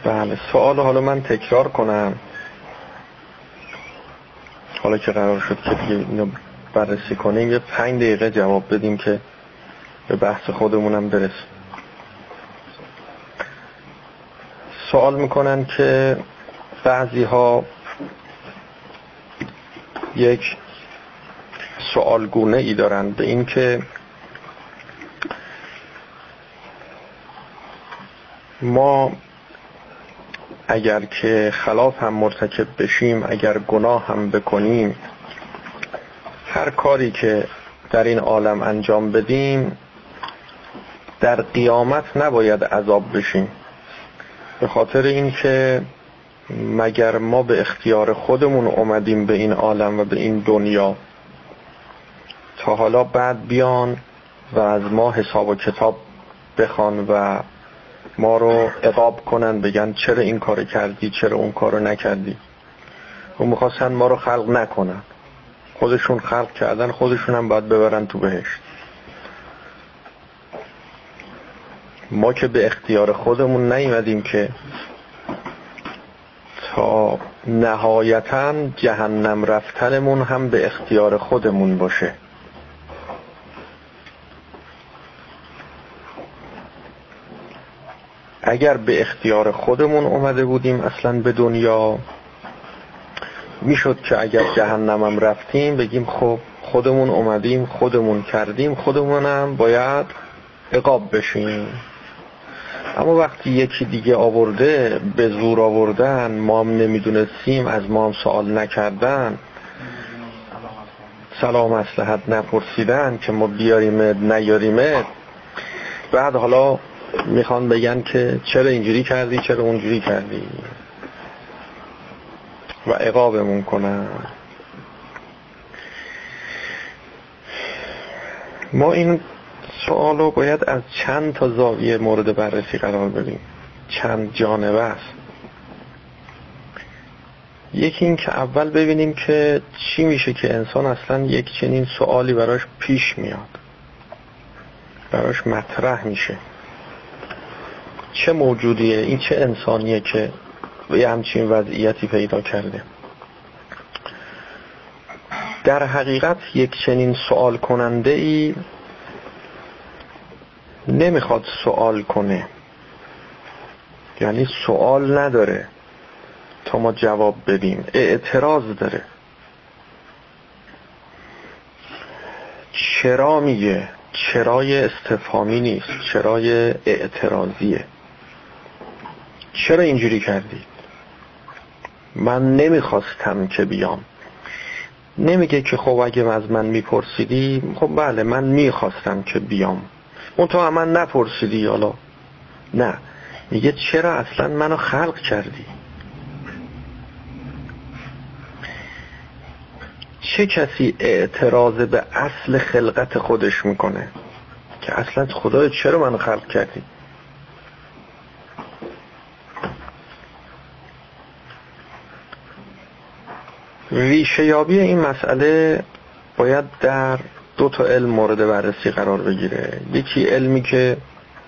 بله، سوال حالا من تکرار کنم، حالا که قرار شد که دیگه اینو بررسی کنیم یه 5 دقیقه جواب بدیم که به بحث خودمونم برسیم. سوال میکنن که بعضی ها یک سوالگونه ای دارن به این که ما اگر که خلاف هم مرتکب بشیم، اگر گناه هم بکنیم، هر کاری که در این عالم انجام بدیم در قیامت نباید عذاب بشیم، به خاطر این که مگر ما به اختیار خودمون اومدیم به این عالم و به این دنیا تا حالا بعد بیان و از ما حساب و کتاب بخوان و ما رو عقاب کنن، بگن چرا این کار کردی، چرا اون کارو نکردی. و میخواستن ما رو خلق نکنن، خودشون خلق کردن، خودشون هم باید ببرن تو بهشت. ما که به اختیار خودمون نیومدیم که تا نهایتاً جهنم رفتنمون هم به اختیار خودمون باشه. اگر به اختیار خودمون اومده بودیم اصلا به دنیا، میشد که اگر جهنمم رفتیم بگیم خب خودمون اومدیم، خودمون کردیم، خودمونم باید عقاب بشیم. اما وقتی یکی دیگه آورده، به زور آوردن، ما هم نمیدونستیم، از ما هم سوال نکردن، سلام مصلحت نپرسیدن که ما بیاریمت نیاریمت، بعد حالا میخوان بگن که چرا اینجوری کردی، چرا اونجوری کردی و عقابمون کنن. ما این سوالو باید از چند تا زاویه مورد بررسی قرار بدیم، چند جانبه است. یکی این که اول ببینیم که چی میشه که انسان اصلا یک چنین سوالی براش پیش میاد، براش مطرح میشه. چه موجودیه این، چه انسانیه که یه همچین وضعیتی پیدا کرده. در حقیقت یک چنین سوال کننده ای نمیخواد سوال کنه، یعنی سوال نداره تا ما جواب بدیم، اعتراض داره. چرا میگه، چرای استفهامی نیست، چرای اعتراضیه. چرا اینجوری کردی؟ من نمیخواستم که بیام. نمیگه که خب اگه از من میپرسیدی، خب بله من میخواستم که بیام، اون تو من نپرسیدی، حالا نه. میگه چرا اصلا منو خلق کردی؟ چه کسی اعتراض به اصل خلقت خودش میکنه که اصلا خدای چرا منو خلق کردی؟ ریشه یابی این مسئله باید در 2 تا علم مورد بررسی قرار بگیره. یکی علمی که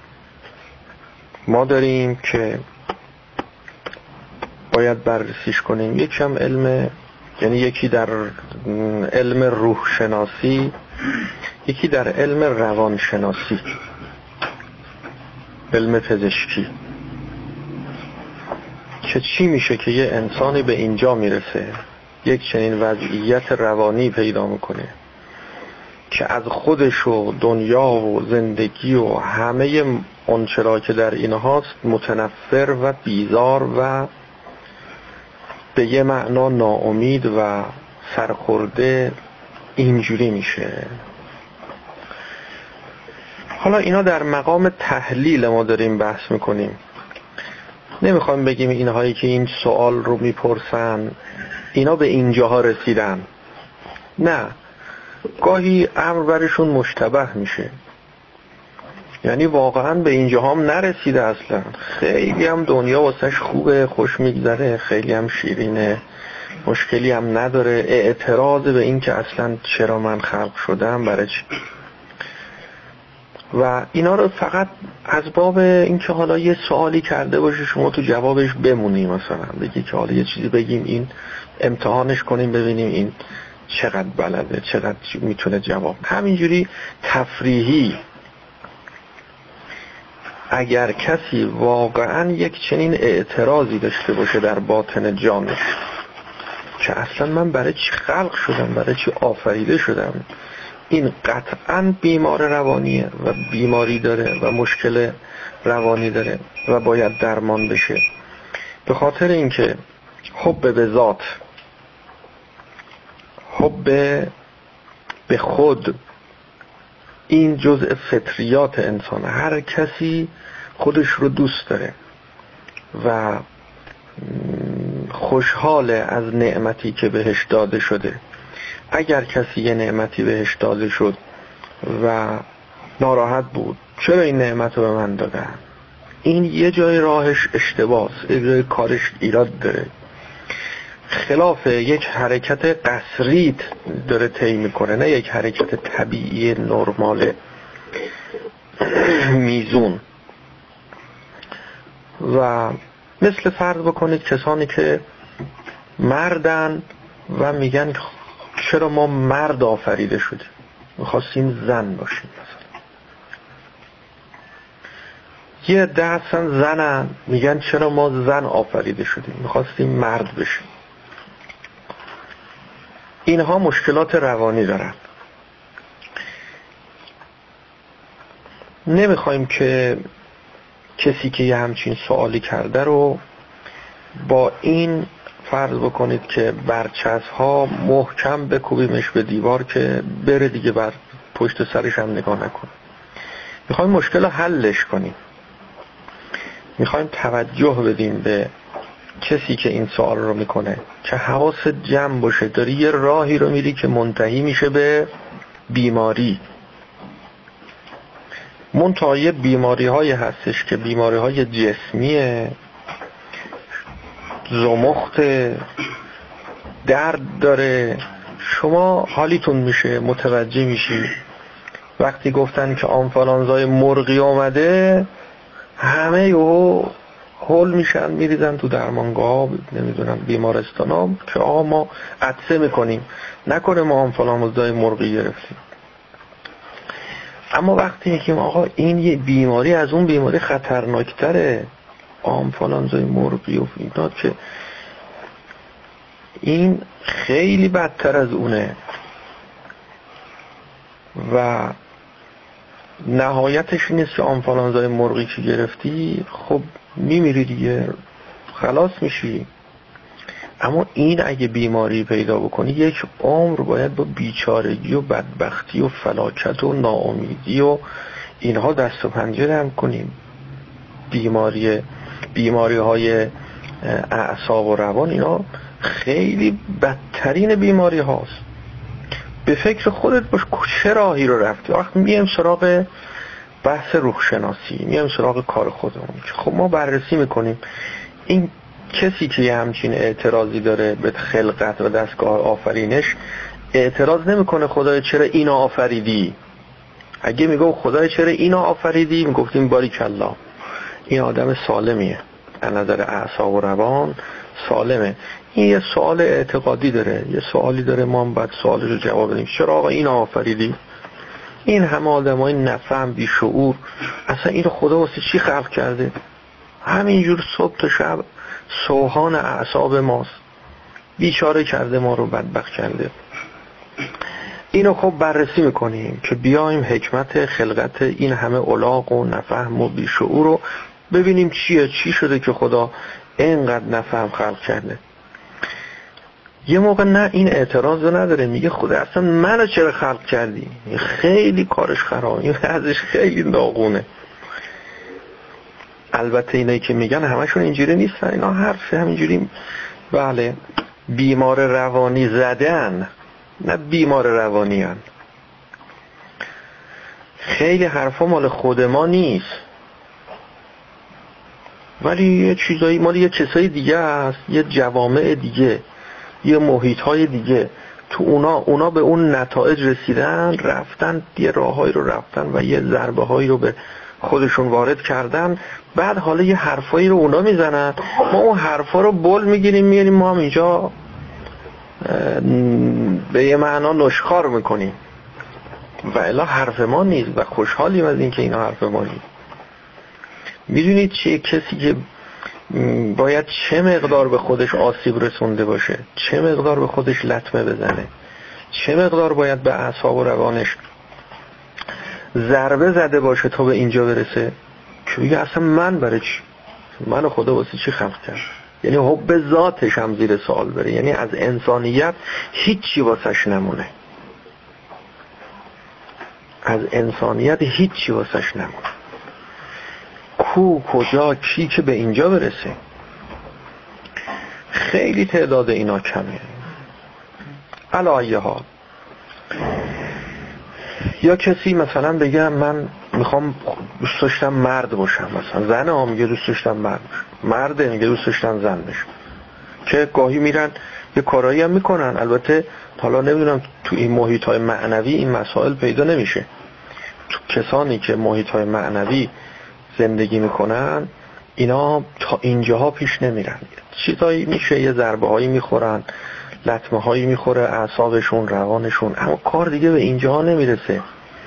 ما داریم که باید بررسیش کنیم، یکی هم علم، یعنی یکی در علم روح شناسی، یکی در علم روان شناسی، علم پزشکی، که چی میشه که یه انسانی به اینجا میرسه، یک چنین وضعیت روانی پیدا میکنه که از خودش و دنیا و زندگی و همه آنچه که در اینهاست متنفر و بیزار و به یه معنا ناامید و سرخورده اینجوری میشه. حالا اینا در مقام تحلیل ما داریم بحث میکنیم، نمیخوایم بگیم اینهایی که این سوال رو میپرسن اینا به اینجاها رسیدن، نه. گاهی امر برشون مشتبه میشه، یعنی واقعا به اینجاها هم نرسیده اصلا، خیلی هم دنیا واسش خوبه، خوش میگذره، خیلی هم شیرینه، مشکلی هم نداره. اعتراض به این که اصلا چرا من خلق شدم، برای چی؟ و اینا رو فقط از باب اینکه حالا یه سوالی کرده باشه شما تو جوابش بمونی، مثلا بگی که حالا یه چیزی بگیم این امتحانش کنیم ببینیم این چقدر بلده چقدر میتونه جواب. همینجوری تفریحی اگر کسی واقعا یک چنین اعتراضی داشته باشه در باطن جانش که اصلا من برای چی خلق شدم، برای چی آفریده شدم، این قطعا بیمار روانیه و بیماری داره و مشکل روانی داره و باید درمان بشه. به خاطر اینکه حب به ذات، حب به خود، این جزء فطریات انسان. هر کسی خودش رو دوست داره و خوشحال از نعمتی که بهش داده شده. اگر کسی یه نعمتی بهش داده شد و ناراحت بود چرا این نعمت رو به من دادن، این یه جای راهش اشتباهه، یه جای کارش ایراد داره، خلاف یک حرکت قسریت داره طی میکنه، نه یک حرکت طبیعی نرمال میزون. و مثل فرض بکنید کسانی که مردن و میگن چرا ما مرد آفریده شدیم، میخواستیم زن باشیم مثلا. یه عده هستن زنن میگن چرا ما زن آفریده شدیم، میخواستیم مرد بشیم. اینها مشکلات روانی دارن. نمیخوایم که کسی که یه همچین سوالی کرده رو با این فرض بکنید که برچسب‌ها محکم بکوبیمش به دیوار که بره دیگه، بر پشت سرش هم نگاه نکن. میخوایم مشکل رو حلش کنیم. میخوایم توجه بدیم به کسی که این سوال رو میکنه که حواست جمع باشه، داری یه راهی رو میری که منتهی میشه به بیماری. منتها یه بیماری های هستش که بیماری های جسمیه، زمخت، درد داره، شما حالیتون میشه، متوجه میشی. وقتی گفتن که آنفولانزای مرغی اومده همه یهو هول میشن میریزن تو درمانگاه، نمیدونم بیمارستانا که آقا ما عطسه میکنیم نکنه ما آنفولانزای مرغی گرفتیم. اما وقتی میگیم آقا این یه بیماری از اون بیماری خطرناکتره، آنفولانزای مرغی و اینا، که این خیلی بدتر از اونه و نهایتش نیست که آنفولانزای مرغی که گرفتی خب میمیری دیگه، خلاص میشی. اما این اگه بیماری پیدا بکنی یک عمر باید با بیچارگی و بدبختی و فلاکت و ناامیدی و اینها دست و پنجه نرم کنیم. بیماری های اعصاب و روان اینا خیلی بدترین بیماری هاست. به فکر خودت باش چه راهی رو رفتی. وقتی میایم سراغ بحث روح شناسی، میایم سراغ کار خودمون، خب ما بررسی میکنیم این کسی که یه همچین اعتراضی داره به خلقت و دستگاه آفرینش، اعتراض نمیکنه خدای چرا اینو آفریدی. اگه میگو خدای چرا اینو آفریدی، میگفتیم باریکالله این آدم سالمیه، از نظر اعصاب و روان سالمه. این یه سوال اعتقادی داره، یه سوالی داره، ما هم باید سوالش رو جواب بدیم. چرا آقا اینو آفریدی؟ این همه آدمای نفهم بی شعور اصلا اینو خدا واسه چی خلق کرده؟ همینجور صبح تا شب سوهان اعصاب ماست، بیچاره کرده ما رو، بدبخت کرده. اینو خب بررسی میکنیم که بیایم حکمت خلقت این همه الاغ و نفهم و بی شعور رو ببینیم چی شده که خدا اینقدر نفهم خلق کرده. یه موقع نه این اعتراض رو نداره، میگه خدا اصلا منو چرا خلق کردی؟ خیلی کارش خرابه، این ازش خیلی داغونه. البته اینایی که میگن همشون اینجوری نیستن، اینا حرف همینجوری بله بیمار روانی زدن، نه بیمار روانی هن. خیلی حرفا مال خود ما نیست، ولی یه چیزایی مال یه کسای دیگه هست، یه جوامع دیگه، یه محیط های دیگه. تو اونا به اون نتایج رسیدن، رفتن یه راههایی رو رفتن و یه ضربه هایی رو به خودشون وارد کردن، بعد حالا یه حرفایی رو اونا میزنن، ما اون حرفا رو بل میگیریم میاریم ما هم اینجا به یه معنا نشخوار میکنیم و الا حرف ما نیست و خوشحالیم از این که اینا حرف ما نیست. میدونید چیه؟ کسی که باید چه مقدار به خودش آسیب رسونده باشه، چه مقدار به خودش لطمه بزنه، چه مقدار باید به اعصاب و روانش ضربه زده باشه تا به اینجا برسه که بگه اصلا من برای چی، من خدا واسه چی خلق کرد. یعنی حب ذاتش هم زیر سوال بره، یعنی از انسانیت هیچی واسش نمونه، از انسانیت هیچی واسش نمونه. کجا کی که به اینجا برسه؟ خیلی تعداد اینا کمه. علی ای حال، یا کسی مثلا بگه من میخوام دوست داشتم مرد باشم، مثلا زن ها میگه دوست داشتم مرد باشم، مرده میگه دوست داشتم زن باشم، که گاهی میرن یه کارایی هم میکنن. البته حالا نمیدونم تو این محیط های معنوی این مسائل پیدا نمیشه. تو کسانی که محیط های معنوی زندگی میکنن اینا تا اینجاها پیش نمیرن، چیزایی میشه، یه ضربه هایی میخورن، لطمه هایی میخوره اعصابشون، روانشون، اما کار دیگه به اینجاها نمیرسه.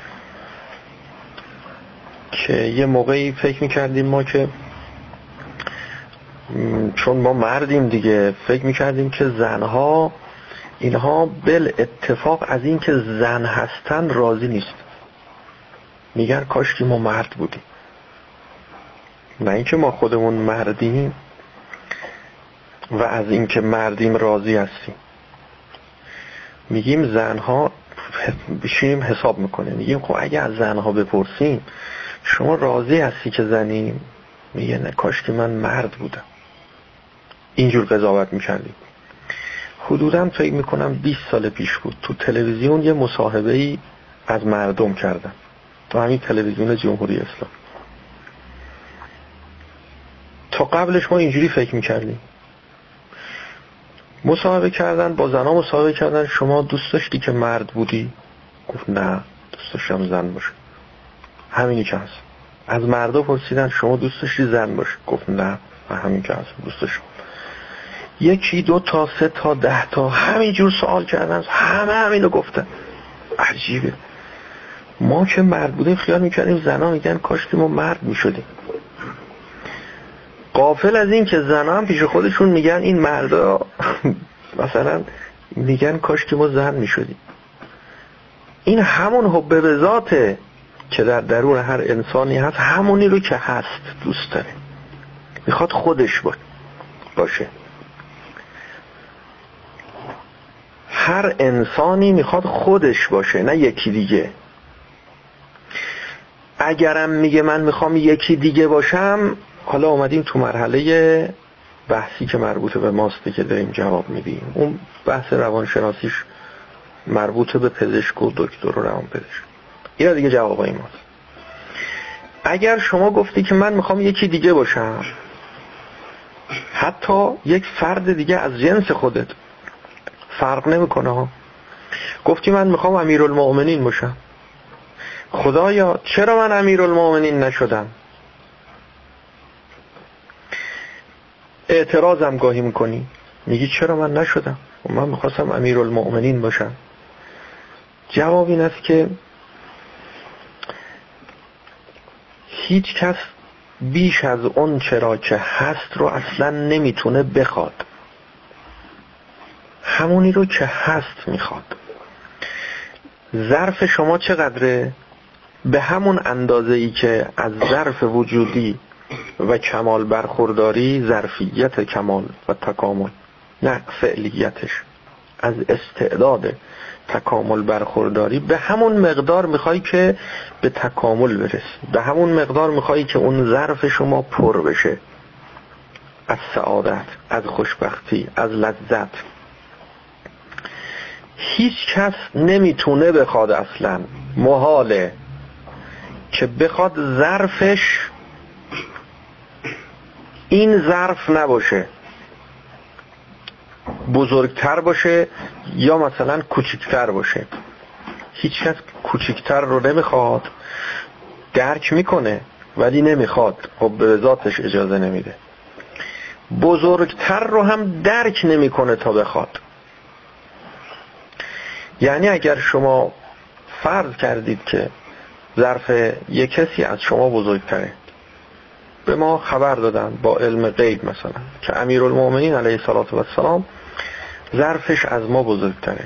که یه موقعی فکر میکردیم ما که چون ما مردیم دیگه، فکر میکردیم که زنها اینها بل اتفاق از این که زن هستن راضی نیست، میگن کاش که ما مرد بودیم. نه اینکه ما خودمون مردیم و از این که مردیم راضی هستیم. میگیم زنها، بشینیم حساب میکنیم، میگیم خب اگه از زنها بپرسیم شما راضی هستی که زنیم؟ میگه نه کاش که من مرد بودم. اینجور قضاوت میکردیم. حدوداً فکر میکنم 20 سال پیش بود، تو تلویزیون یه مصاحبه‌ای از مردم کردن، تو همین تلویزیون جمهوری اسلامی. تا قبلش ما اینجوری فکر میکردیم، مصاحبه کردن با زنها، مصاحبه کردن شما دوست داشتی که مرد بودی؟ گفت نه دوست داشتم زن باشه. همینی که هست. از مردا پرسیدن شما دوست داشتی زن باشه؟ گفت نه همین که هست دوست داشتم. 1 2 تا 3 تا 10 تا همینجور سوال کردن، همه همینو گفتن. عجیبه، ما که مرد بودیم خیال میکردیم زنها میگن کاش که ما مرد میشدیم، غافل از این که زنها هم پیش خودشون میگن این مردا مثلا میگن کاش که ما زن میشدیم. این همون حب به ذاته که در درون هر انسانی هست، همونی رو که هست دوست داره، میخواد خودش باشه. هر انسانی میخواد خودش باشه، نه یکی دیگه. اگرم میگه من میخوام یکی دیگه باشم، حالا اومدیم تو مرحله بحثی که مربوط به ماسته که داریم جواب میدیم. اون بحث روانشناسیش مربوط به پزشک و دکتر و روانپزشک. اینا دیگه جوابای ماست. اگر شما گفتی که من میخوام یکی دیگه باشم، حتی یک فرد دیگه از جنس خودت، فرق نمیکنه ها، گفتی من میخوام امیرالمؤمنین باشم، خدایا چرا من امیرالمؤمنین نشدم؟ اعتراضم گاهی میکنی، میگی چرا من نشدم؟ من میخواستم امیرالمؤمنین باشم. جواب این است که هیچ کس بیش از اون چرا که هست رو اصلا نمیتونه بخواد، همونی رو که هست میخواد. ظرف شما چقدره؟ به همون اندازه‌ای که از ظرف وجودی و کمال برخورداری، ظرفیت کمال و تکامل، نه فعلیتش، از استعداد تکامل برخورداری، به همون مقدار میخوای که به تکامل برسی، به همون مقدار میخوای که اون ظرف شما پر بشه از سعادت، از خوشبختی، از لذت. هیچ کس نمیتونه بخواد، اصلا محاله که بخواد ظرفش این ظرف نباشه، بزرگتر باشه یا مثلا کوچکتر باشه. هیچ کس کوچکتر رو نمیخواد، درک میکنه ولی نمیخواد، خب به ذاتش اجازه نمیده. بزرگتر رو هم درک نمیکنه تا بخواد. یعنی اگر شما فرض کردید که ظرف یک کسی از شما بزرگتره، به ما خبر دادن با علم غیب مثلا که امیرالمومنین علیه السلام ظرفش از ما بزرگتره،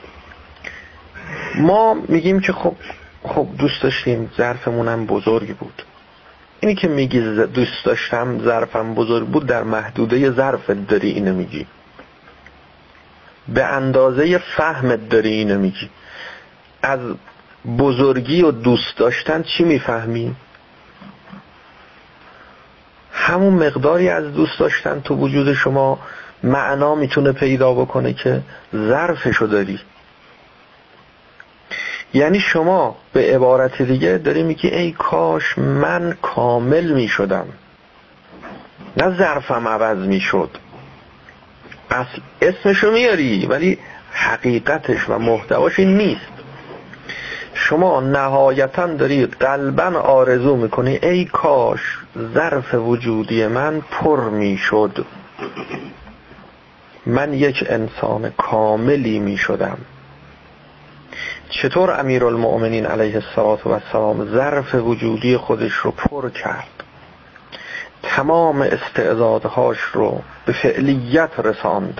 ما میگیم که خب دوست داشتیم ظرفمونم بزرگ بود. اینی که میگی دوست داشتم ظرفم بزرگ بود، در محدوده ظرفت داری اینو میگی، به اندازه فهمت داری اینو میگی. از بزرگی و دوست داشتن چی میفهمی؟ همون مقداری از دوست داشتن تو وجود شما معنا میتونه پیدا بکنه که ظرفشو داری. یعنی شما به عبارت دیگه داری میگی ای کاش من کامل میشدم، نه ظرفم عوض میشد. اصل اسمشو میاری ولی حقیقتش و محتواش این نیست. شما نهایتاً داری قلباً آرزو میکنی ای کاش ظرف وجودی من پر میشد، من یک انسان کاملی میشدم. چطور امیرالمؤمنین علیه السلام ظرف وجودی خودش رو پر کرد، تمام استعدادهاش رو به فعلیت رساند،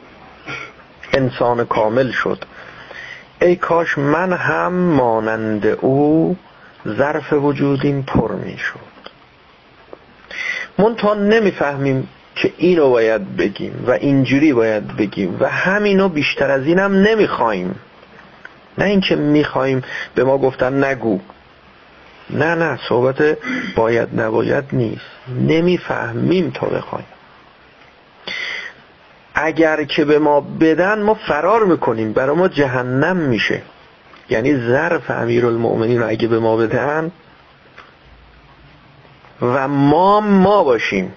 انسان کامل شد. ای کاش من هم مانند او ظرف وجودیم پر می شد. منتها نمیفهمیم که اینو باید بگیم و اینجوری باید بگیم و همینو بیشتر از اینم نمیخوایم. نه اینکه میخوایم به ما گفتن نگو، نه صحبت باید نباید نیست، نمیفهمیم تا بخوایم. اگر که به ما بدن ما فرار میکنیم، برای ما جهنم میشه. یعنی ظرف امیرالمؤمنین رو اگه به ما بدن و ما باشیم،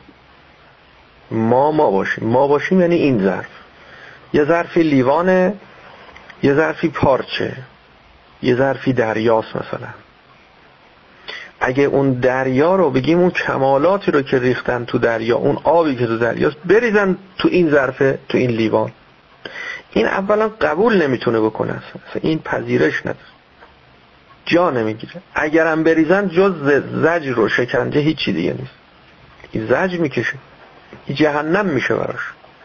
ما باشیم یعنی این ظرف، یه ظرفی لیوانه، یه ظرفی پارچه، یه ظرفی دریاست مثلا. اگه اون دریا رو بگیم، اون کمالاتی رو که ریختن تو دریا، اون آبی که تو دریاست بریزن تو این ظرفه، تو این لیوان، این اولا قبول نمیتونه بکنه، اصلا این پذیرش نداره، جا نمیگیره. اگرم بریزن جز زجر و شکنجه هیچی دیگه نیست. این زجر میکشه، این جهنم میشه براش.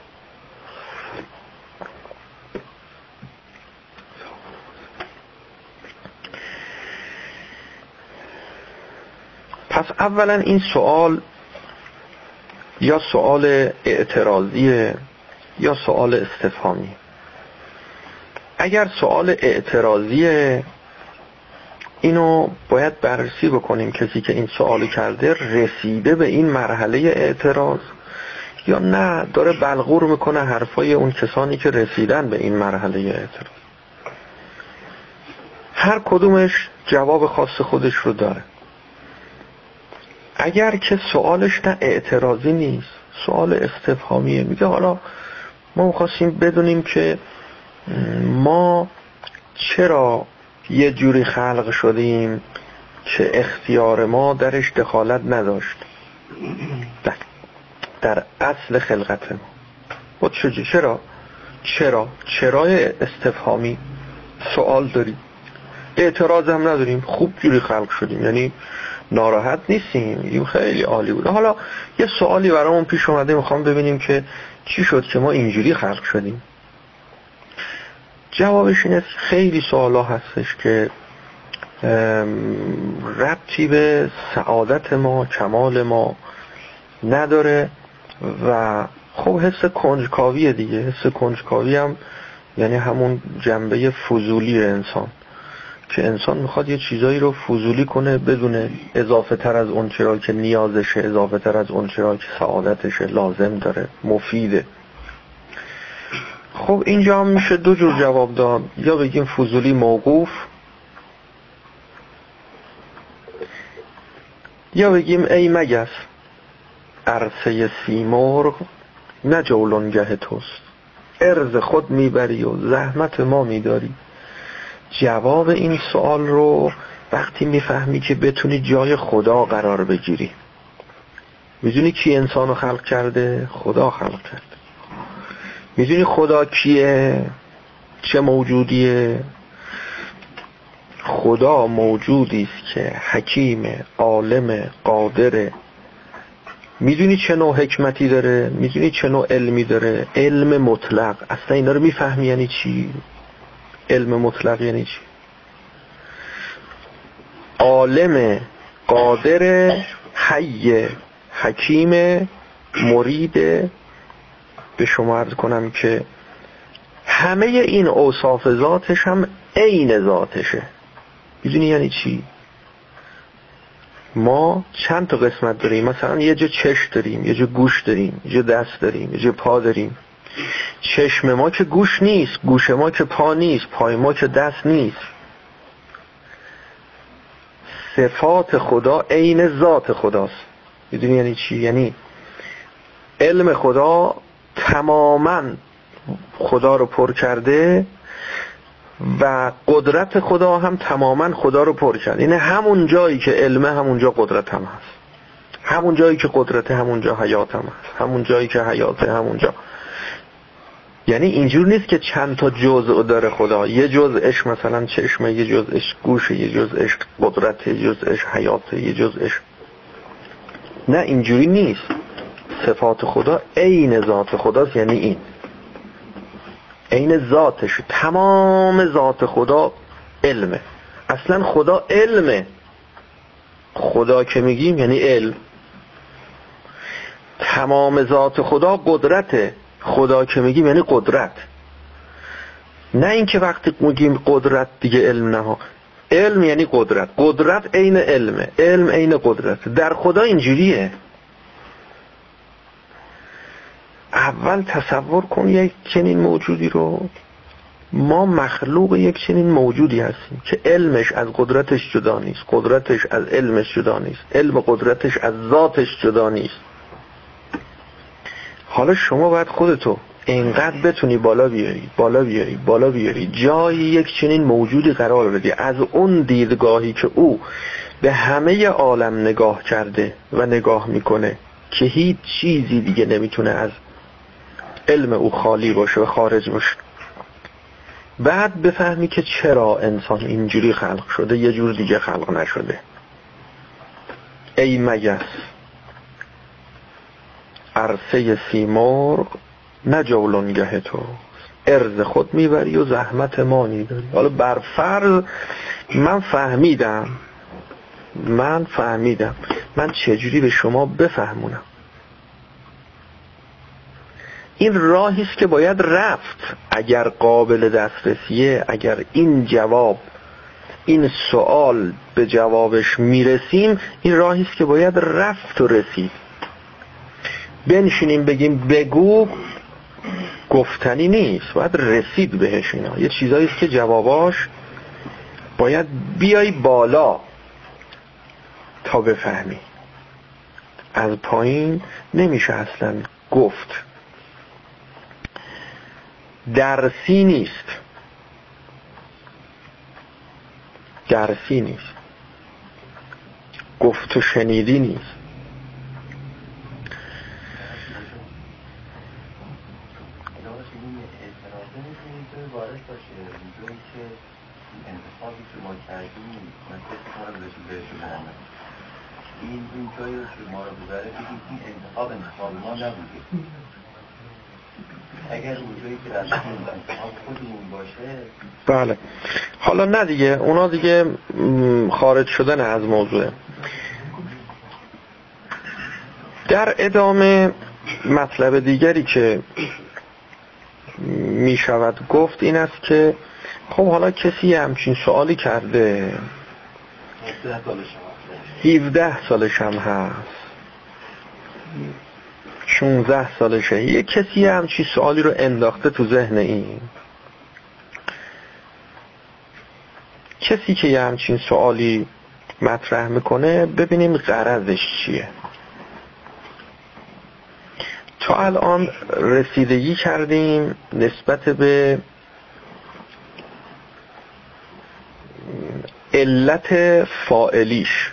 پس اولا این سوال یا سوال اعتراضیه یا سوال استفهامی. اگر سوال اعتراضیه، اینو باید بررسی بکنیم کسی که این سوال کرده رسیده به این مرحله اعتراض یا نه داره بلغور میکنه حرفای اون کسانی که رسیدن به این مرحله اعتراض. هر کدومش جواب خاص خودش رو داره. اگر که سوالش نه اعتراضی نیست، سوال استفهامیه، میگه حالا ما می‌خواستیم بدونیم که ما چرا یه جوری خلق شدیم که اختیار ما درش دخالت نداشت در اصل خلقت ما. خود چرای استفهامی سوال داریم، اعتراض هم نداریم، خوب جوری خلق شدیم، یعنی ناراحت نیستیم، این خیلی عالی بود. حالا یه سوالی برامون پیش اومده، میخوام ببینیم که چی شد که ما اینجوری خلق شدیم. جوابش اینه خیلی سوالا هستش که ربطی به سعادت ما، کمال ما نداره و خب حس کنجکاویه دیگه. حس کنجکاوی هم یعنی همون جنبه فضولی انسان، که انسان میخواد یه چیزایی رو فضولی کنه بدونه، اضافه تر از اون چرا که نیازشه، اضافه تر از اون چرا که سعادتشه، لازم داره، مفیده. خب اینجا هم میشه دو جور جواب داد، یا بگیم فضولی موقوف، یا بگیم ای مگس عرصه سیمرغ نه جولانگه توست. عرض خود میبری و زحمت ما میداری. جواب این سوال رو وقتی میفهمی که بتونی جای خدا قرار بگیری. میدونی کی انسانو خلق کرده؟ خدا خلق کرده. میدونی خدا کیه؟ چه موجودیه؟ خدا موجودی است که حکیم، عالم، قادره. میدونی چه نوع حکمتی داره؟ میدونی چه نوع علمی داره؟ علم مطلق. اصلا اینا رو میفهمی یعنی چی؟ علم مطلق یعنی چی؟ عالم، قادر، حی، حکیم، مرید. به شما عرض کنم که همه این اوصاف ذاتش هم عین ذاتشه. میدونی یعنی چی؟ ما چند تا قسمت داریم. مثلا یه جا چشم داریم، یه جا گوش داریم، یه جا دست داریم، یه جا پا داریم. چشم ما که گوش نیست، گوش ما که پا نیست، پای ما که دست نیست. صفات خدا عین ذات خداست. میدونی یعنی چی؟ یعنی علم خدا تماما خدا رو پر کرده و قدرت خدا هم تماما خدا رو پر کرده. یعنی همون جایی که علمه همونجا قدرت هم هست، همون جایی که قدرت همونجا حیات هم هست، همون جایی که حیات همونجا. یعنی اینجور نیست که چند تا جزء داره خدا. یه جزءش مثلا چشمه، یه جزءش گوشه، یه جزءش قدرت، یه جزءش حیات، یه جزءش. نه اینجوری نیست. صفات خدا عین ذات خداست. یعنی این عین ذاتش، تمام ذات خدا علمه. اصلا خدا علمه. خدا که میگیم یعنی علم. تمام ذات خدا قدرته. خدا که میگیم یعنی قدرت. نه اینکه وقتی میگیم قدرت دیگه علم نه. علم یعنی قدرت. قدرت عین علمه. علم عین قدرت. در خدا اینجوریه. اول تصور کن یک چنین موجودی رو. ما مخلوق یک چنین موجودی هستیم که علمش از قدرتش جدا نیست، قدرتش از علمش جدا نیست، علم قدرتش از ذاتش جدا نیست. حالا شما باید خودتو اینقدر بتونی بالا بیاری جای یک چنین موجودی قرار بدی، از اون دیدگاهی که او به همه عالم نگاه کرده و نگاه میکنه که هیچ چیزی دیگه نمیتونه از علم او خالی باشه و خارج باشه. بعد بفهمی که چرا انسان اینجوری خلق شده، یه جور دیگه خلق نشده. ای مگس عرصه سیمرغ نه جولانگه تو، عرض خود میبری و زحمت ما میداری. حالا بر فرض من فهمیدم، من چجوری به شما بفهمونم؟ این راهی است که باید رفت. اگر قابل دسترسیه، اگر این جواب، این سوال به جوابش میرسیم، این راهی است که باید رفت و رسید. بنشینیم بگیم بگو، گفتنی نیست، باید رسید بهش. اینا یه چیزایی است که جواباش باید بیای بالا تا بفهمی. از پایین نمیشه اصلا گفت. درسی نیست. گفت و شنیدی نیست. این جایی رو که ما رو ببره بگیم این انتخاب ما نبوده. اگر اونجایی که رفتیم انتخاب خودمون باشه. بله. حالا نه دیگه، اونا دیگه خارج شدن از موضوع. در ادامه مطلب دیگری که می شود گفت این است که خب حالا کسی همچین سوالی کرده، 17 سالش هم هست، 16 سالشه، یه کسی همچین سوالی رو انداخته تو ذهن این. کسی که یه همچین سوالی مطرح میکنه ببینیم غرضش چیه. تا الان رسیدگی کردیم نسبت به علت فاعلیش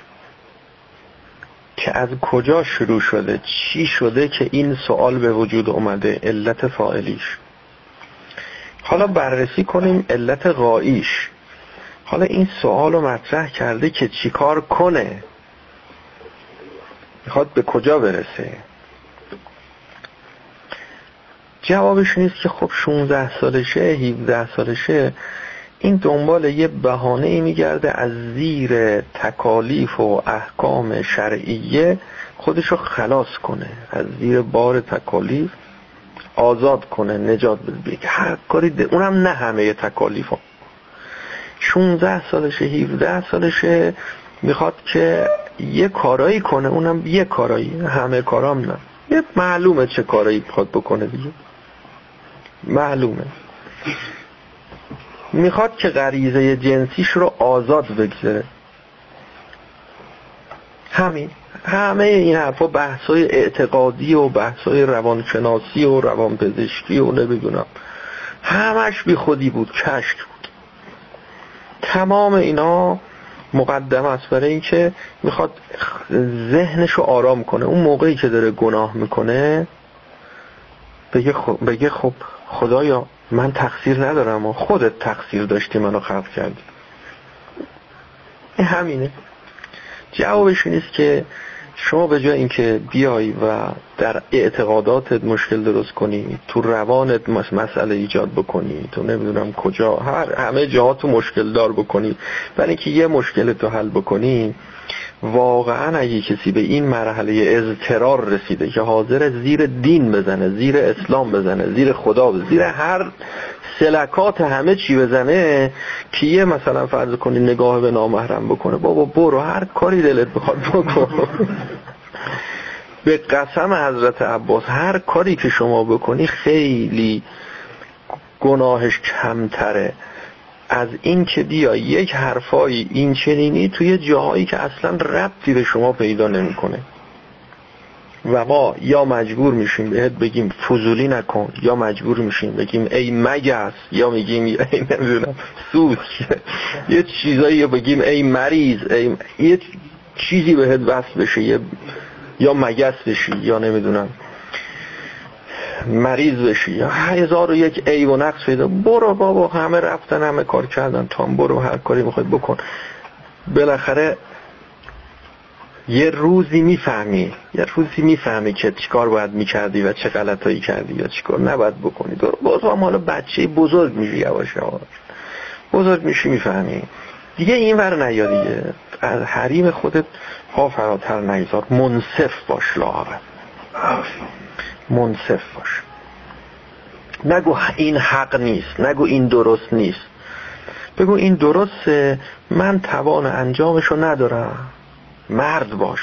که از کجا شروع شده، چی شده که این سوال به وجود اومده، علت فاعلیش. حالا بررسی کنیم علت غاییش. حالا این سوال رو مطرح کرده که چیکار کنه، میخواد به کجا برسه. جوابش نیست که خب 16 سالشه 17 سالشه این دنبال یه بهانه‌ای میگرده از زیر تکالیف و احکام شرعیه خودشو خلاص کنه، از زیر بار تکالیف آزاد کنه، نجات بده، هر کاری اونم نه همه تکالیفو. 16 سالشه 17 سالشه میخواد که یه کارایی کنه، اونم یه کارایی، همه کارام نه، یه معلومه چه کارایی میخواد بکنه دیگه، معلومه. میخواد که غریزه جنسیش رو آزاد بگذاره. همه این حرفا بحثای اعتقادی و بحثای روانشناسی و روانپزشکی و نمیدونم، همش بی خودی بود، کشک بود. تمام اینا مقدمه است برای این که میخواد ذهنشو آرام کنه. اون موقعی که داره گناه میکنه بگه خب خدایا من تقصیر ندارم و خودت تقصیر داشتی منو خلق کردی. این همینه. جوابش نیست که شما به جای اینکه بیای و در اعتقاداتت مشکل درست کنی، تو روانت مسئله ایجاد بکنی، تو نمیدونم کجا همه جاها تو مشکل دار بکنی، برای اینکه یه مشکل تو حل بکنی، واقعا اگه کسی به این مرحله اضطرار رسیده که حاضر زیر دین بزنه، زیر اسلام بزنه، زیر خدا بزنه، زیر هر سلکات همه چی بزنه که یه مثلا فرض کنی نگاه به نامحرم بکنه، بابا برو هر کاری دلت بخواد بکن. به قسم حضرت عباس هر کاری که شما بکنی خیلی گناهش کمتره از این که بیا یک حرفایی این چنینی توی جاهایی که اصلا ربطی به شما پیدا نمیکنه و ما یا مجبور میشیم بهت بگیم فضولی نکن، یا مجبور میشیم بگیم ای مگس، یا میگیم ای نمیدونم سوس، یه چیزایی بگیم ای مریض، یه چیزی بهت وصل بشه، یا مگس بشی، یا نمیدونم مریض بشی، یا 1001 عیب و نقص پیدا. برو بابا همه رفتن همه کار کردن، تو هم برو هر کاری میخوای بکن. بالاخره یه روزی میفهمی که چیکار باید میکردی و چه غلطایی کردی یا چیکار نباید بکنی. باز هم حالا بچه بزرگ میشی، یواش یواش بزرگ میشی میفهمی دیگه. این ور نیا دیگه، از حریم خودت پا فراتر نگذار، منصف باش، لااقل منصف باش. نگو این حق نیست، نگو این درست نیست، بگو این درسته، من توان انجامشو ندارم. مرد باش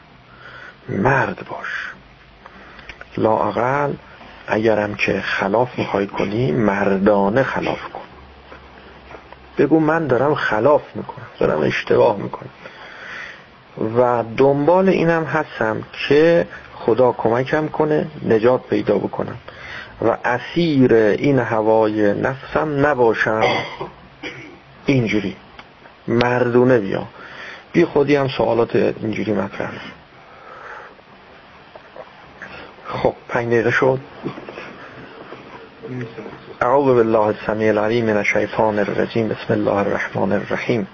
لااقل اگرم که خلاف میخوای کنی مردانه خلاف کن. بگو من دارم خلاف میکنم، دارم اشتباه میکنم و دنبال اینم هستم که خدا کمکم کنه نجات پیدا بکنم و اسیر این هوای نفسم نباشم. اینجوری مردونه بی خودی هم سوالات اینجوری مطرح. خب 5 دقیقه شد. اعوذ بالله السمیع العلیم من الشیطان الرجیم. بسم الله الرحمن الرحیم.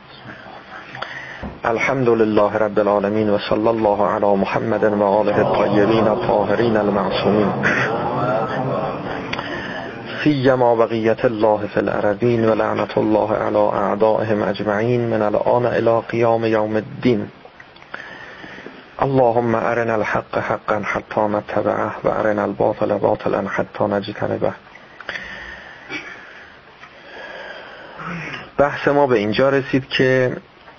الحمد لله رب العالمین و صلی الله علی محمد و آله الطیبین الطاهرین المعصومین، سیما بقیت الله فی الارضین و لعنت الله علی اعدائهم اجمعین من الان الی قیام یوم الدین. اللهم ارنا الحق حقا حتی نتبعه و ارنا الباطل باطلا حتی نجتنبه. بحث ما به اینجا رسید که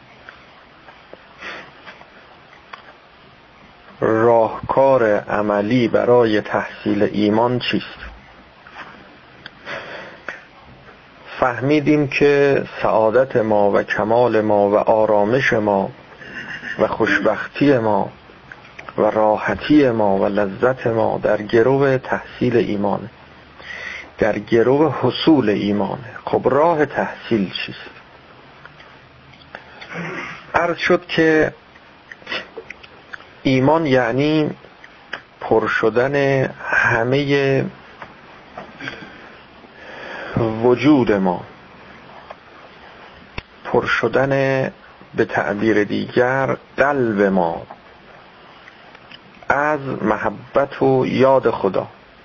راهکار عملی برای تحصیل ایمان چیست؟ فهمیدیم که سعادت ما و کمال ما و آرامش ما و خوشبختی ما و راحتی ما و لذت ما در گرو تحصیل ایمانه، در گرو حصول ایمانه. خب راه تحصیل چیست؟ عرض شد که ایمان یعنی پر شدن همه وجود ما، پر شدن به تعبیر دیگر قلب ما از محبت و یاد خدا.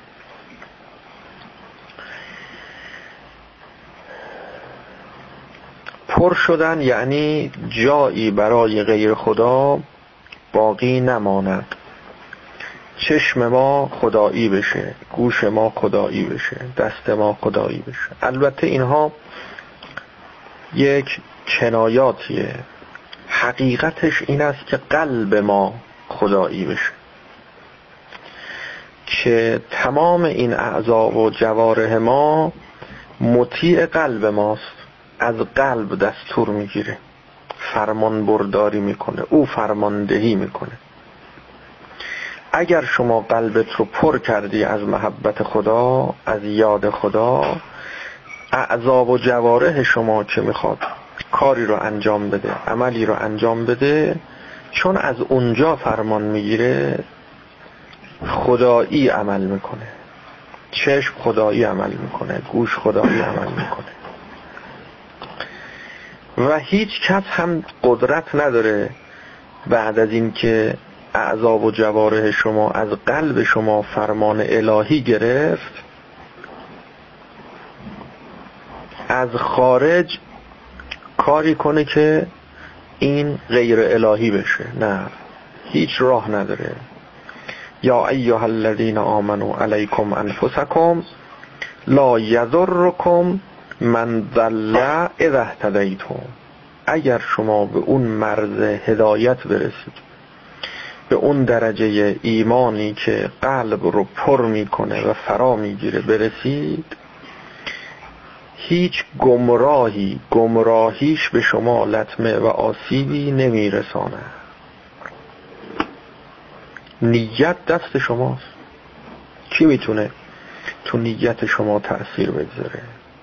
پر شدن یعنی جایی برای غیر خدا باقی نماند. چشم ما خدایی بشه، گوش ما خدایی بشه، دست ما خدایی بشه. البته اینها یک کنایاتیه، حقیقتش این است که قلب ما خدایی بشه، که تمام این اعضا و جوارح ما مطیع قلب ماست، از قلب دستور میگیره، فرمان برداری میکنه، او فرماندهی میکنه. اگر شما قلبت رو پر کردی از محبت خدا، از یاد خدا، اعضا و جوارح شما که میخواد کاری رو انجام بده، عملی رو انجام بده، چون از اونجا فرمان میگیره خدایی عمل میکنه. چشم خدایی عمل میکنه، گوش خدایی عمل میکنه و هیچ کس هم قدرت نداره بعد از این که اعضا و جوارح شما از قلب شما فرمان الهی گرفت، از خارج کاری کنه که این غیر الهی بشه. نه، هیچ راه نداره. یا ایها الذین آمنوا علیکم انفسکم لا یضرکم من ضل اذا اهتدیتم. اگر شما به اون مرز هدایت برسید، به اون درجه ایمانی که قلب رو پر میکنه و فرا میگیره برسید، هیچ گمراهیش به شما لطمه و آسیبی نمیرسانه. نیت دست شماست. کی میتونه تو نیت شما تأثیر بگذاره؟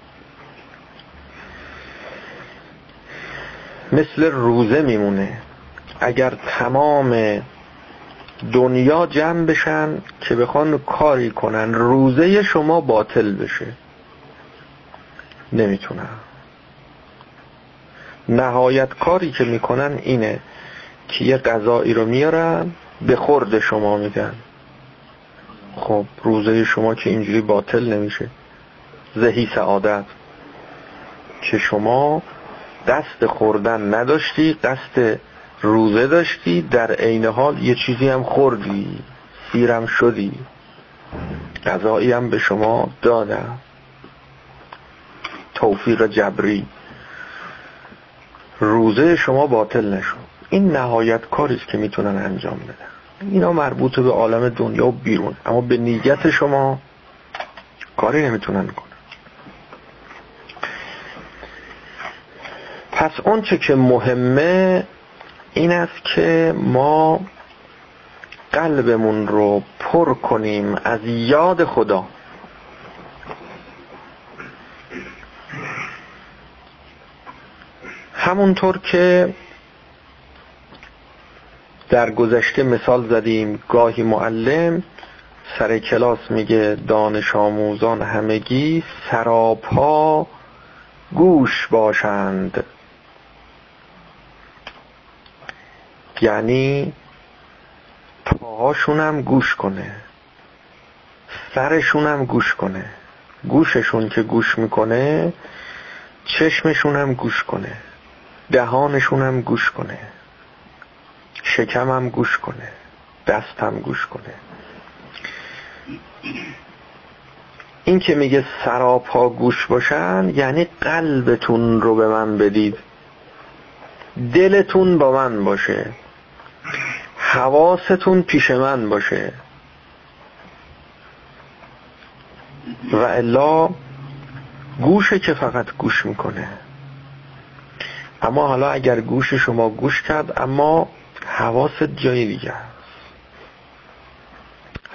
مثل روزه میمونه. اگر تمام دنیا جمع بشن که بخوان کاری کنن روزه شما باطل بشه، نمیتونن. نهایت کاری که میکنن اینه که یه غذایی رو میارن به خورد شما میدن. خب روزه شما که اینجوری باطل نمیشه. زهی سعادت که شما دست خوردن نداشتی، دست روزه داشتی، در عین حال یه چیزی هم خوردی، سیرم شدی، غذایی هم به شما دادن. توفیق جبری. روزه شما باطل نشد. این نهایت کاریست که میتونن انجام بدن. اینا مربوط به عالم دنیا و بیرون، اما به نیت شما کاری نمیتونن کنن. پس اون چه که مهمه این است که ما قلبمون رو پر کنیم از یاد خدا. همونطور که در گذشته مثال زدیم، گاهی معلم سر کلاس میگه دانش آموزان همگی سراپا گوش باشند، یعنی پاهاشون هم گوش کنه، سرشون هم گوش کنه. گوششون که گوش میکنه، چشمشون هم گوش کنه، دهانشون هم گوش کنه، شکم هم گوش کنه، دست هم گوش کنه. این که میگه سراپا گوش باشن یعنی قلبتون رو به من بدید، دلتون با من باشه، حواستون پیش من باشه. و الا گوشه که فقط گوش میکنه. اما حالا اگر گوش شما گوش کرد اما حواست جای دیگه است،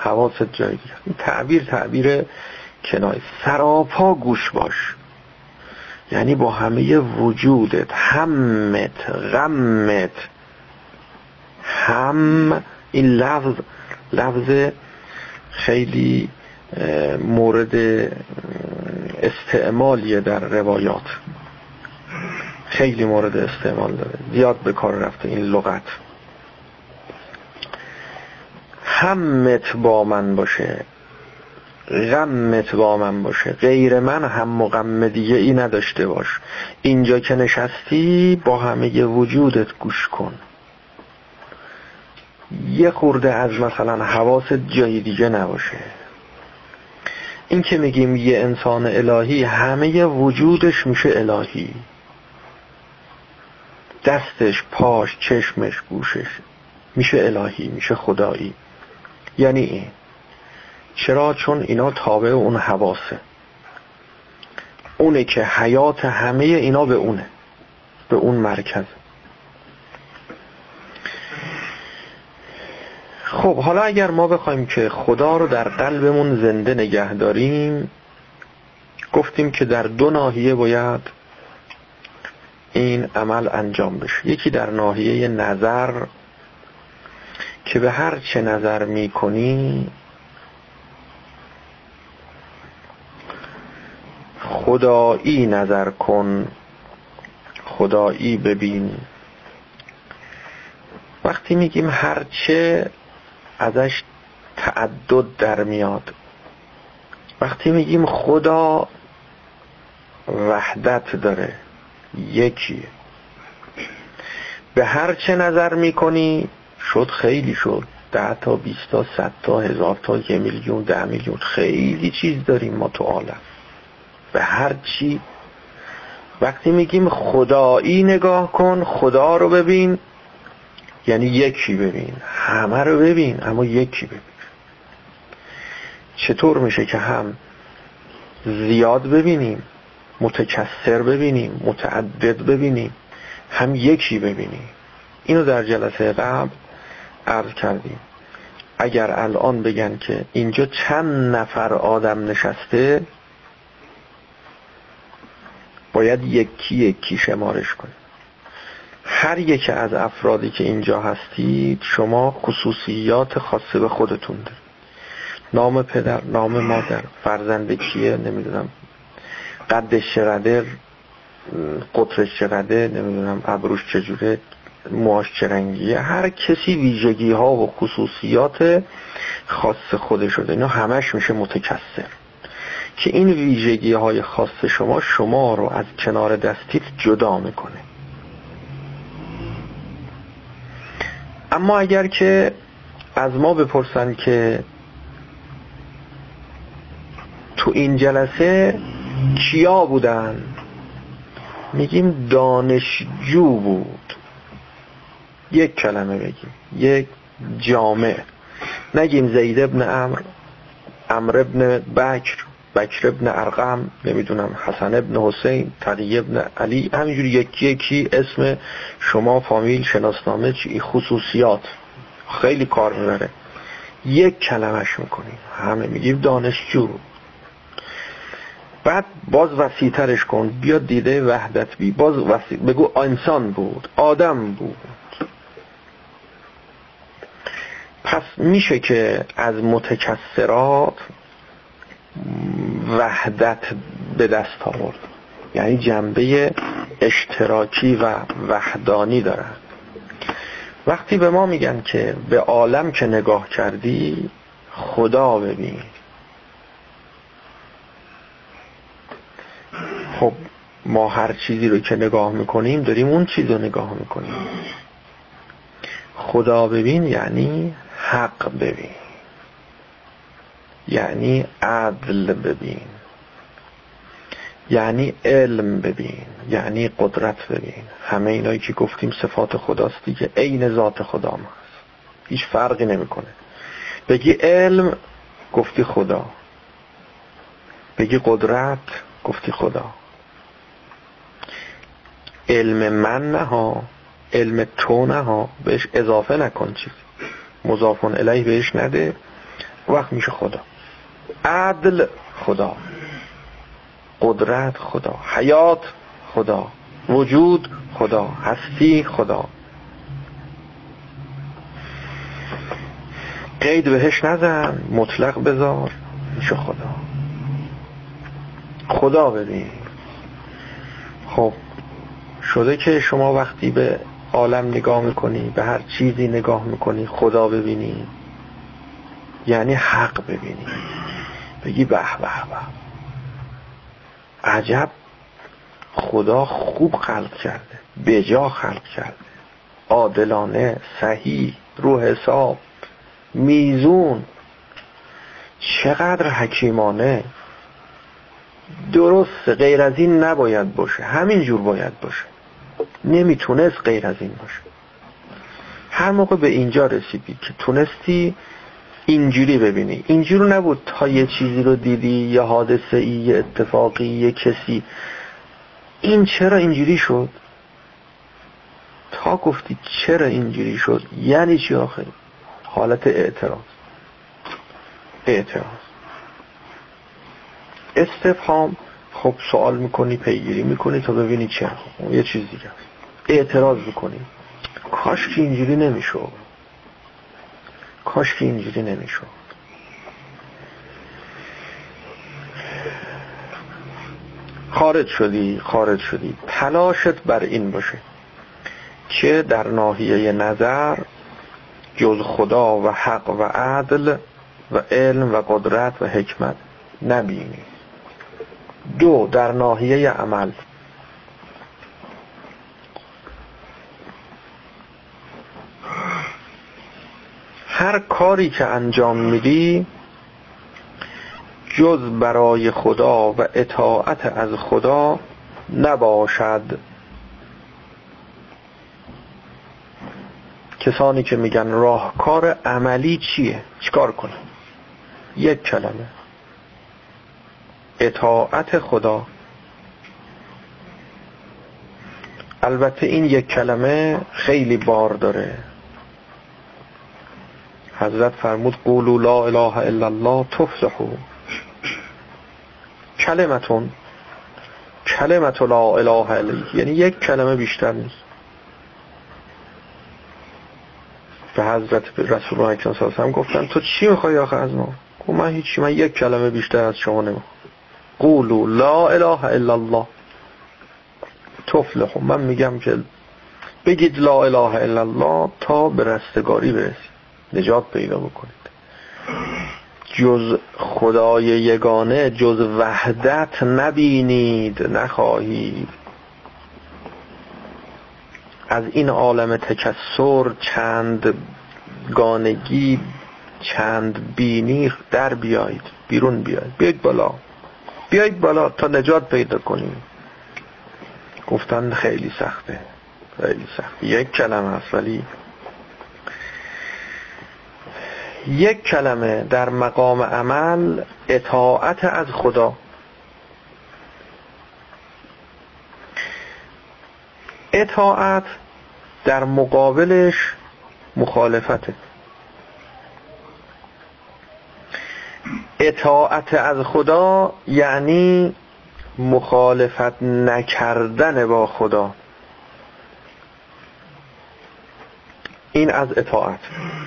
حواست جای دیگه. این تعبیر کنایه. سراپا گوش باش یعنی با همه وجودت، همت، غمت. هم این لفظ خیلی مورد استعمالیه در روایات، خیلی مورد استعمال داره، زیاد به کار رفته این لغت. همت با من باشه، غمت با من باشه، غیر من هم و غم دیگه ای نداشته باش. اینجا که نشستی با همه وجودت گوش کن، یه خورده از مثلا حواست جای دیگه نباشه. این که میگیم یه انسان الهی همه وجودش میشه الهی، دستش، پاش، چشمش، گوشش میشه الهی، میشه خدایی. یعنی این چرا؟ چون اینا تابع اون حواسه، اونه که حیات همه اینا به اونه، به اون مرکز. خب حالا اگر ما بخوایم که خدا رو در قلبمون زنده نگه داریم، گفتیم که در دو ناحیه باید این عمل انجام بشه. یکی در ناحیه نظر که به هر چه نظر میکنی خدایی نظر کن، خدایی ببین. وقتی میگیم هر چه ازش تعدد در میاد. وقتی میگیم خدا وحدت داره، یکیه. به هر چه نظر میکنی شد، خیلی شد، 10 تا 20 تا 100 تا 1000 تا 1 میلیون 10 میلیون، خیلی چیز داریم ما تو عالم. به هر چی وقتی میگیم خدایی نگاه کن، خدا رو ببین، یعنی یکی ببین، همه رو ببین اما یکی ببین. چطور میشه که هم زیاد ببینیم، متکثر ببینیم، متعدد ببینیم، هم یکی ببینیم؟ اینو در جلسه قبل عرض کردیم. اگر الان بگن که اینجا چند نفر آدم نشسته، باید یکی یکی شمارش کنیم. هر یک از افرادی که اینجا هستید شما خصوصیات خاصه به خودتون دارید. نام پدر، نام مادر، فرزند کیه، نمیدونم قدش چقدر، قطرش چقدر، نمیدونم ابروش چجوره، موهاش چه رنگیه. هر کسی ویژگی ها و خصوصیات خاص خودش شده. اینا همش میشه متکثر، که این ویژگی های خاص شما رو از کنار دستیت جدا میکنه. اما اگر که از ما بپرسن که تو این جلسه کیا بودن، میگیم دانشجو بود. یک کلمه بگیم، یک جامع. نگیم زید ابن عمرو، عمرو ابن بکر، بکر ابن ارقم، نمیدونم حسن ابن حسین، تقی ابن علی. همینجوری یکی یکی اسم شما، فامیل، شناسنامه، چی خصوصیات خیلی کار میبره. یک کلمش میکنیم، همه میگیم دانشجو. بعد باز وسیع‌ترش کن، بیا دیده وحدت بی، باز وسیع بگو انسان بود، آدم بود. پس میشه که از متکثرات وحدت به دست آورد، یعنی جنبه اشتراکی و وحدانی دارن. وقتی به ما میگن که به عالم که نگاه کردی خدا ببین، خب ما هر چیزی رو که نگاه میکنیم داریم اون چیز رو نگاه میکنیم. خدا ببین یعنی حق ببین، یعنی عدل ببین، یعنی علم ببین، یعنی قدرت ببین. همه اینایی که گفتیم صفات خداست دیگه، عین ذات خدا ما هست، هیچ فرقی نمیکنه. بگی علم گفتی خدا، بگی قدرت گفتی خدا. علم من نه ها، علم تو نه ها، بهش اضافه نکن، چیز مضافون الیه بهش نده، وقت میشه خدا. عدل خدا، قدرت خدا، حیات خدا، وجود خدا، هستی خدا. قید بهش نزن، مطلق بذار، میشه خدا. خدا ببین. خب شده که شما وقتی به عالم نگاه میکنی، به هر چیزی نگاه میکنی، خدا ببینی، یعنی حق ببینی، بگی به به به، عجب خدا خوب خلق کرده، بجا خلق کرده، عادلانه، صحیح، رو حساب، میزون، چقدر حکیمانه. درست غیر از این نباید باشه، همین جور باید باشه، نمیتونست غیر از این باشه. هر موقع به اینجا رسیدی که تونستی اینجوری ببینی، اینجور نبود تا یه چیزی رو دیدی، یه حادثه ای، یه اتفاقی، یه کسی، این چرا اینجوری شد، تا گفتی چرا اینجوری شد، یعنی چی آخه؟ حالت اعتراض. استفهام، خب سوال میکنی، پیگیری میکنی تا ببینی چرا، یه چیز دیگه. اعتراض میکنی، کاش که اینجوری نمیشد، کاش که اینجوری نمیشد. خارج شدی، تلاشت بر این باشه که در ناحیه نظر جز خدا و حق و عدل و علم و قدرت و حکمت نبینی. دو، در ناحیه عمل هر کاری که انجام میدی جز برای خدا و اطاعت از خدا نباشد. کسانی که میگن راهکار عملی چیه، چیکار کنه؟ یک کلمه، اطاعت خدا. البته این یک کلمه خیلی بار داره. حضرت فرمود قولوا لا اله الا الله تفلحوا. کلمت لا اله الا، یعنی یک کلمه بیشتر نیست. به حضرت رسول الله صلی الله علیه و آله گفتن تو چی میخوای آخه از ما؟ گفت من هیچی، من یک کلمه بیشتر از شما نمیخوام. قولوا لا اله الا الله تفلحوا. من میگم که بگید لا اله الا الله تا به رستگاری برسید، نجات پیدا بکنید. جز خدای یگانه، جز وحدت نبینید، نخواهید. از این عالم تکثر، چند گانگی، چند بینی در بیایید، بیرون بیایید، بیایید بالا تا نجات پیدا کنید. گفتن خیلی سخته، یک کلمه است، ولی یک کلمه در مقام عمل اطاعت از خدا. اطاعت در مقابلش مخالفته. اطاعت از خدا یعنی مخالفت نکردن با خدا. این از اطاعت.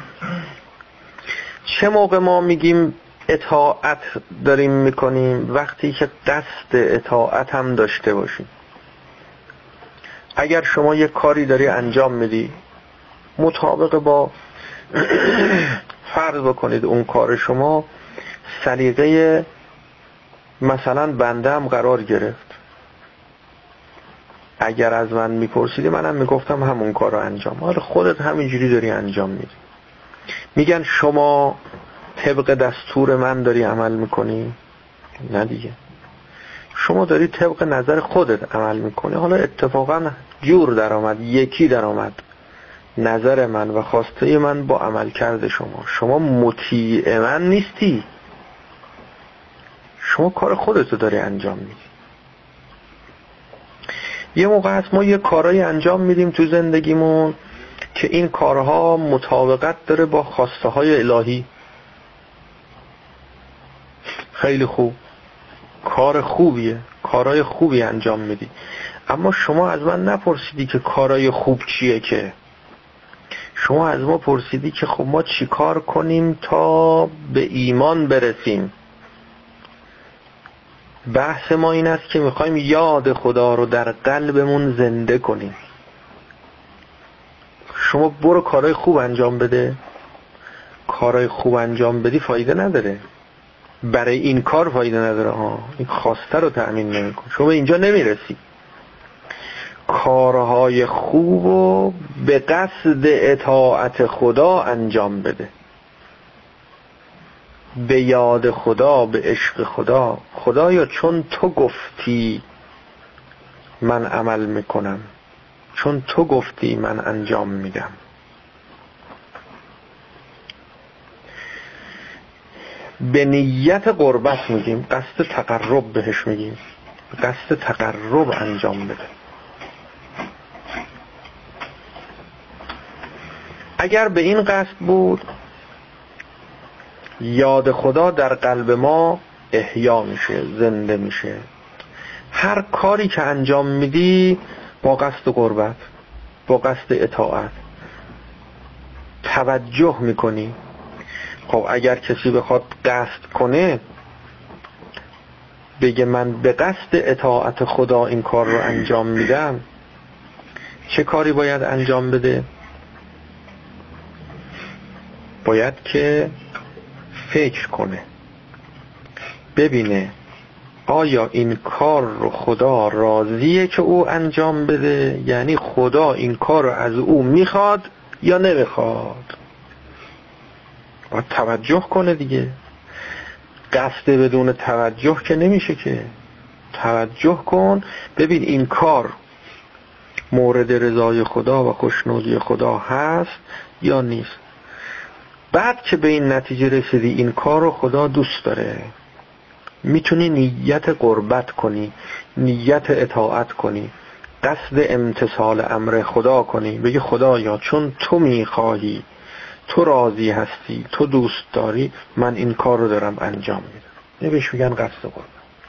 چه موقع ما میگیم اطاعت داریم میکنیم؟ وقتی که قصد اطاعت هم داشته باشیم. اگر شما یک کاری داری انجام میدی مطابق با فرض بکنید اون کار شما سلیقه مثلا بنده هم قرار گرفت، اگر از من میپرسیدی منم میگفتم همون کار رو انجام. آره خودت همینجوری داری انجام میدی. میگن شما طبق دستور من داری عمل میکنی؟ نه دیگه، شما داری طبق نظر خودت عمل میکنی. حالا اتفاقا جور در آمد، یکی در آمد نظر من و خواسته من با عمل کرده شما مطیع من نیستی، شما کار خودتو داری انجام میدی. یه موقع هست ما یه کارایی انجام میدیم تو زندگیمون که این کارها مطابقت داره با خواسته های الهی. خیلی خوب، کار خوبیه، کارهای خوبی انجام میدی، اما شما از من نپرسیدی که کارهای خوب چیه. که شما از ما پرسیدی که خب ما چی کار کنیم تا به ایمان برسیم. بحث ما این است که میخوایم یاد خدا رو در قلبمون زنده کنیم. شما برو کارهای خوب انجام بده، کارهای خوب انجام بدی فایده نداره، برای این کار فایده نداره این خواسته رو تأمین نمی‌کنه، شما اینجا نمیرسی. کارهای خوب رو به قصد اطاعت خدا انجام بده، به یاد خدا، به عشق خدا. خدایا چون تو گفتی من عمل میکنم، چون تو گفتی من انجام میدم. به نیت قربت میگیم، قصد تقرب بهش میگیم، قصد تقرب انجام بده. اگر به این قصد بود، یاد خدا در قلب ما احیا میشه، زنده میشه. هر کاری که انجام میدی با قصد قربت، با قصد اطاعت توجه میکنی. خب اگر کسی بخواد قصد کنه بگه من به قصد اطاعت خدا این کار رو انجام میدم، چه کاری باید انجام بده؟ باید که فکر کنه، ببینه آیا این کار رو خدا راضیه که او انجام بده، یعنی خدا این کار رو از او میخواد یا نمیخواد. باید توجه کنه دیگه. قصد بدون توجه که نمیشه که. توجه کن ببین این کار مورد رضای خدا و خوشنودی خدا هست یا نیست. بعد که به این نتیجه رسیدی این کار رو خدا دوست داره، میتونی نیت قربت کنی، نیت اطاعت کنی، قصد امتثال امر خدا کنی. بگی خدایا چون تو میخواهی، تو راضی هستی، تو دوست داری، من این کار رو دارم انجام میدم. نه بهش میگن قصد قربت.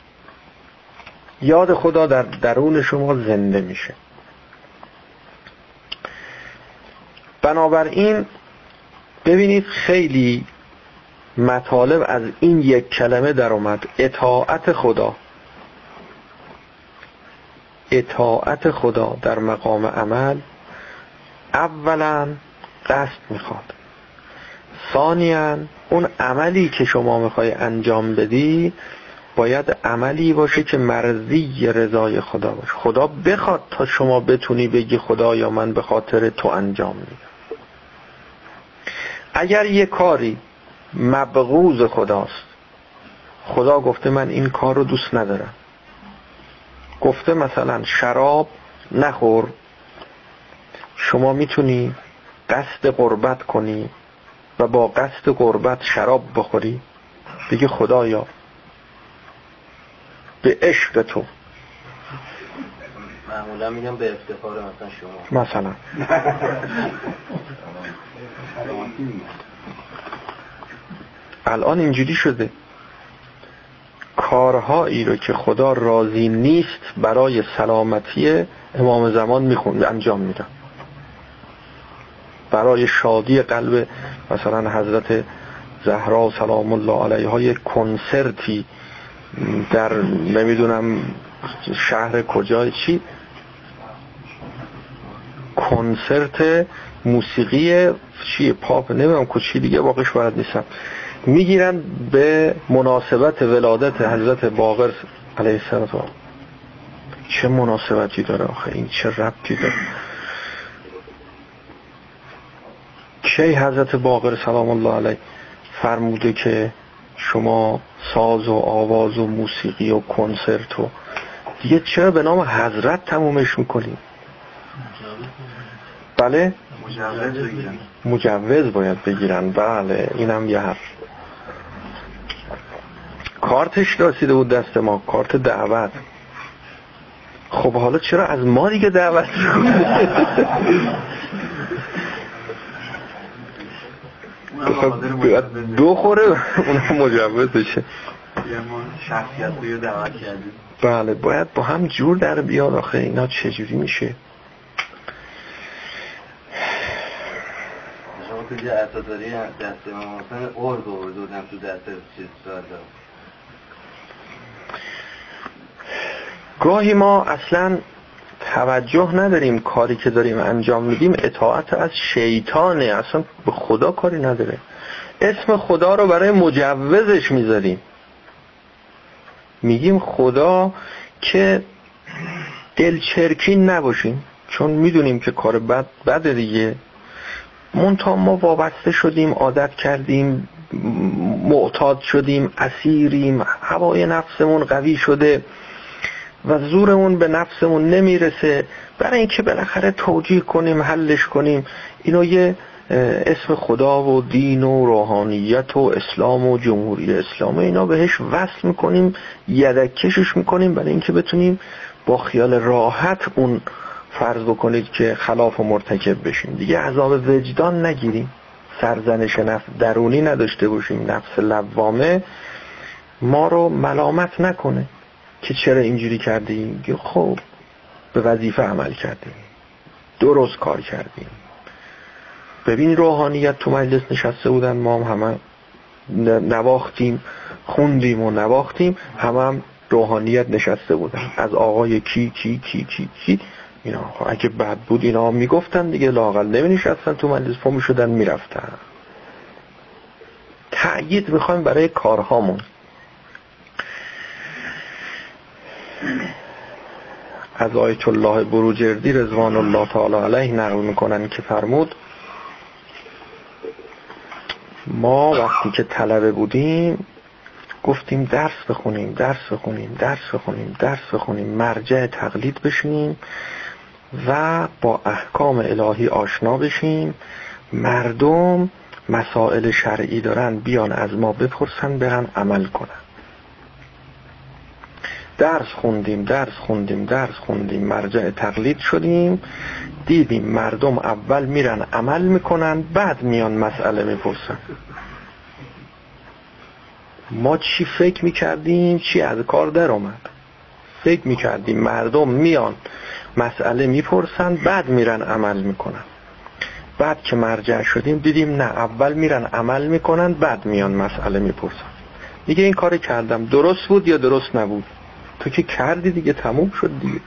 یاد خدا در درون شما زنده میشه. بنابراین ببینید خیلی مطالب از این یک کلمه در اومد، اطاعت خدا. اطاعت خدا در مقام عمل اولا قصد میخواد، ثانیاً اون عملی که شما میخوای انجام بدی باید عملی باشه که مرضی رضای خدا باشه. خدا بخواد تا شما بتونی بگی خدایا من به خاطر تو انجام میدم. اگر یه کاری مبغوض خداست، خدا گفته من این کار رو دوست ندارم، گفته مثلا شراب نخور، شما میتونی قصد قربت کنی و با قصد قربت شراب بخوری، بگی خدایا به عشق تو. معمولا میگم به افتخار مثلا شما، مثلا الان اینجوری شده کارهایی رو که خدا راضی نیست برای سلامتی امام زمان میخوند انجام میدن، برای شادی قلب مثلا حضرت زهرا سلام الله علیها یک کنسرتی در نمیدونم شهر کجای چی، کنسرت موسیقی چی پاپ نمیدونم کچی دیگه واقعش بلد نیستم، میگیرن به مناسبت ولادت حضرت باقر علیه السلام. چه مناسبتی داره آخه این؟ چه ربطی داره؟ کی حضرت باقر سلام الله علیه فرموده که شما ساز و آواز و موسیقی و کنسرت و دیگه چرا به نام حضرت تمومش میکنیم؟ بله مجوز باید بگیرن. بله اینم یه حرف. کارتش رسیده بود دست ما، کارت دعوت. خب حالا چرا از ما دیگه دعوت بخوره اونم مجوز بشه؟ ما شخصیت رو دعوت کردیم. بله باید با هم جور در بیاد. آخه اینا چجوری میشه؟ شما تو یه عطاداری دست امام حسین ارد بودم تو دست چیز دادم. گاهی ما اصلا توجه نداریم کاری که داریم انجام میدیم اطاعت از شیطانه، اصلا به خدا کاری نداره. اسم خدا رو برای مجوزش میذاریم، میگیم خدا که دلچرکین نباشیم، چون میدونیم که کار بده دیگه. منتها ما وابسته شدیم، عادت کردیم، معتاد شدیم، اسیریم، هوای نفسمون قوی شده و زورمون به نفسمون نمیرسه. برای اینکه بالاخره توجیه کنیم، حلش کنیم، اینو یه اسم خدا و دین و روحانیت و اسلام و جمهوری اسلامی اینا بهش وصل میکنیم، یدکشش میکنیم، برای اینکه بتونیم با خیال راحت اون فرض بکنید که خلاف و مرتکب بشیم، دیگه عذاب وجدان نگیریم، سرزنش نفس درونی نداشته باشیم، نفس لوامه ما رو ملامت نکنه که چرا اینجوری کردیم. خب به وظیفه عمل کردیم، درست کار کردیم. ببین روحانیت تو مجلس نشسته بودن، ما هم نواختیم، خوندیم و نواختیم، هم روحانیت نشسته بودن، از آقای کی کی کی کی کی اینا. اگه بد بود اینا میگفتن دیگه، لااقل نمی‌نشستن تو مجلس، پا می‌شدن میرفتن. تأیید میخوایم برای کارهامون. از آیت الله بروجردی رضوان الله تعالی علیه نقل میکنن که فرمود ما وقتی که طلبه بودیم گفتیم درس بخونیم، مرجع تقلید بشیم و با احکام الهی آشنا بشیم. مردم مسائل شرعی دارن بیان از ما بپرسن، برن عمل کنن. درس خوندیم، مرجع تقلید شدیم، دیدیم مردم اول میرن عمل میکنن، بعد میان مسئله میپرسن. ما چی فکر میکردیم، چی از کار در اومد؟ فکر میکردیم مردم میان مسئله میپرسن، بعد میرن عمل میکنن. بعد که مرجع شدیم دیدیم نه، اول میرن عمل میکنن، بعد میان مسئله میپرسن. دیگه این کار کردم، درست بود یا درست نبود؟ تو که کردی دیگه، تموم شد دیگه.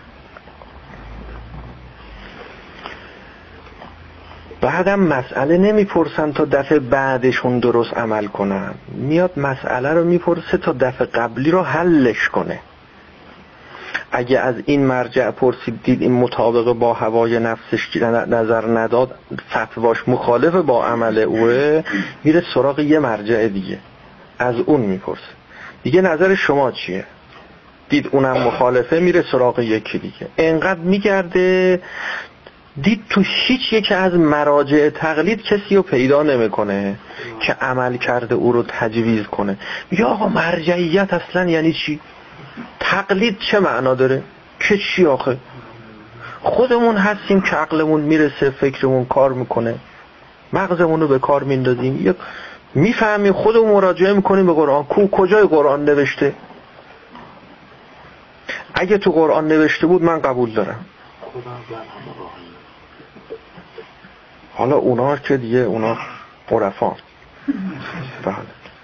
بعدم مسئله نمیپرسن تا دفعه بعدشون درست عمل کنن، میاد مسئله رو میپرسه تا دفعه قبلی رو حلش کنه. اگه از این مرجع پرسید دید این مطابق با هوای نفسش نظر نداد، فتواش مخالف با عمل اوه، میره سراغ یه مرجع دیگه، از اون میپرسه دیگه نظر شما چیه؟ دید اونم مخالفه، میره سراغ یکی دیگه. اینقدر میگرده، دید تو هیچ یک از مراجع تقلید کسی رو پیدا نمیکنه که عمل کرده او رو تجویز کنه. میگه آقا مرجعیت اصلا یعنی چی؟ تقلید چه معنا داره؟ که چی آخه؟ خودمون هستیم که عقلمون میرسه، فکرمون کار میکنه، مغزمون رو به کار میندازیم، میفهمیم، خودمون مراجعه میکنیم به قرآن. کجای قرآن نوشته؟ اگه تو قرآن نوشته بود من قبول دارم. حالا اونا که دیگه اونا عرفان. بله.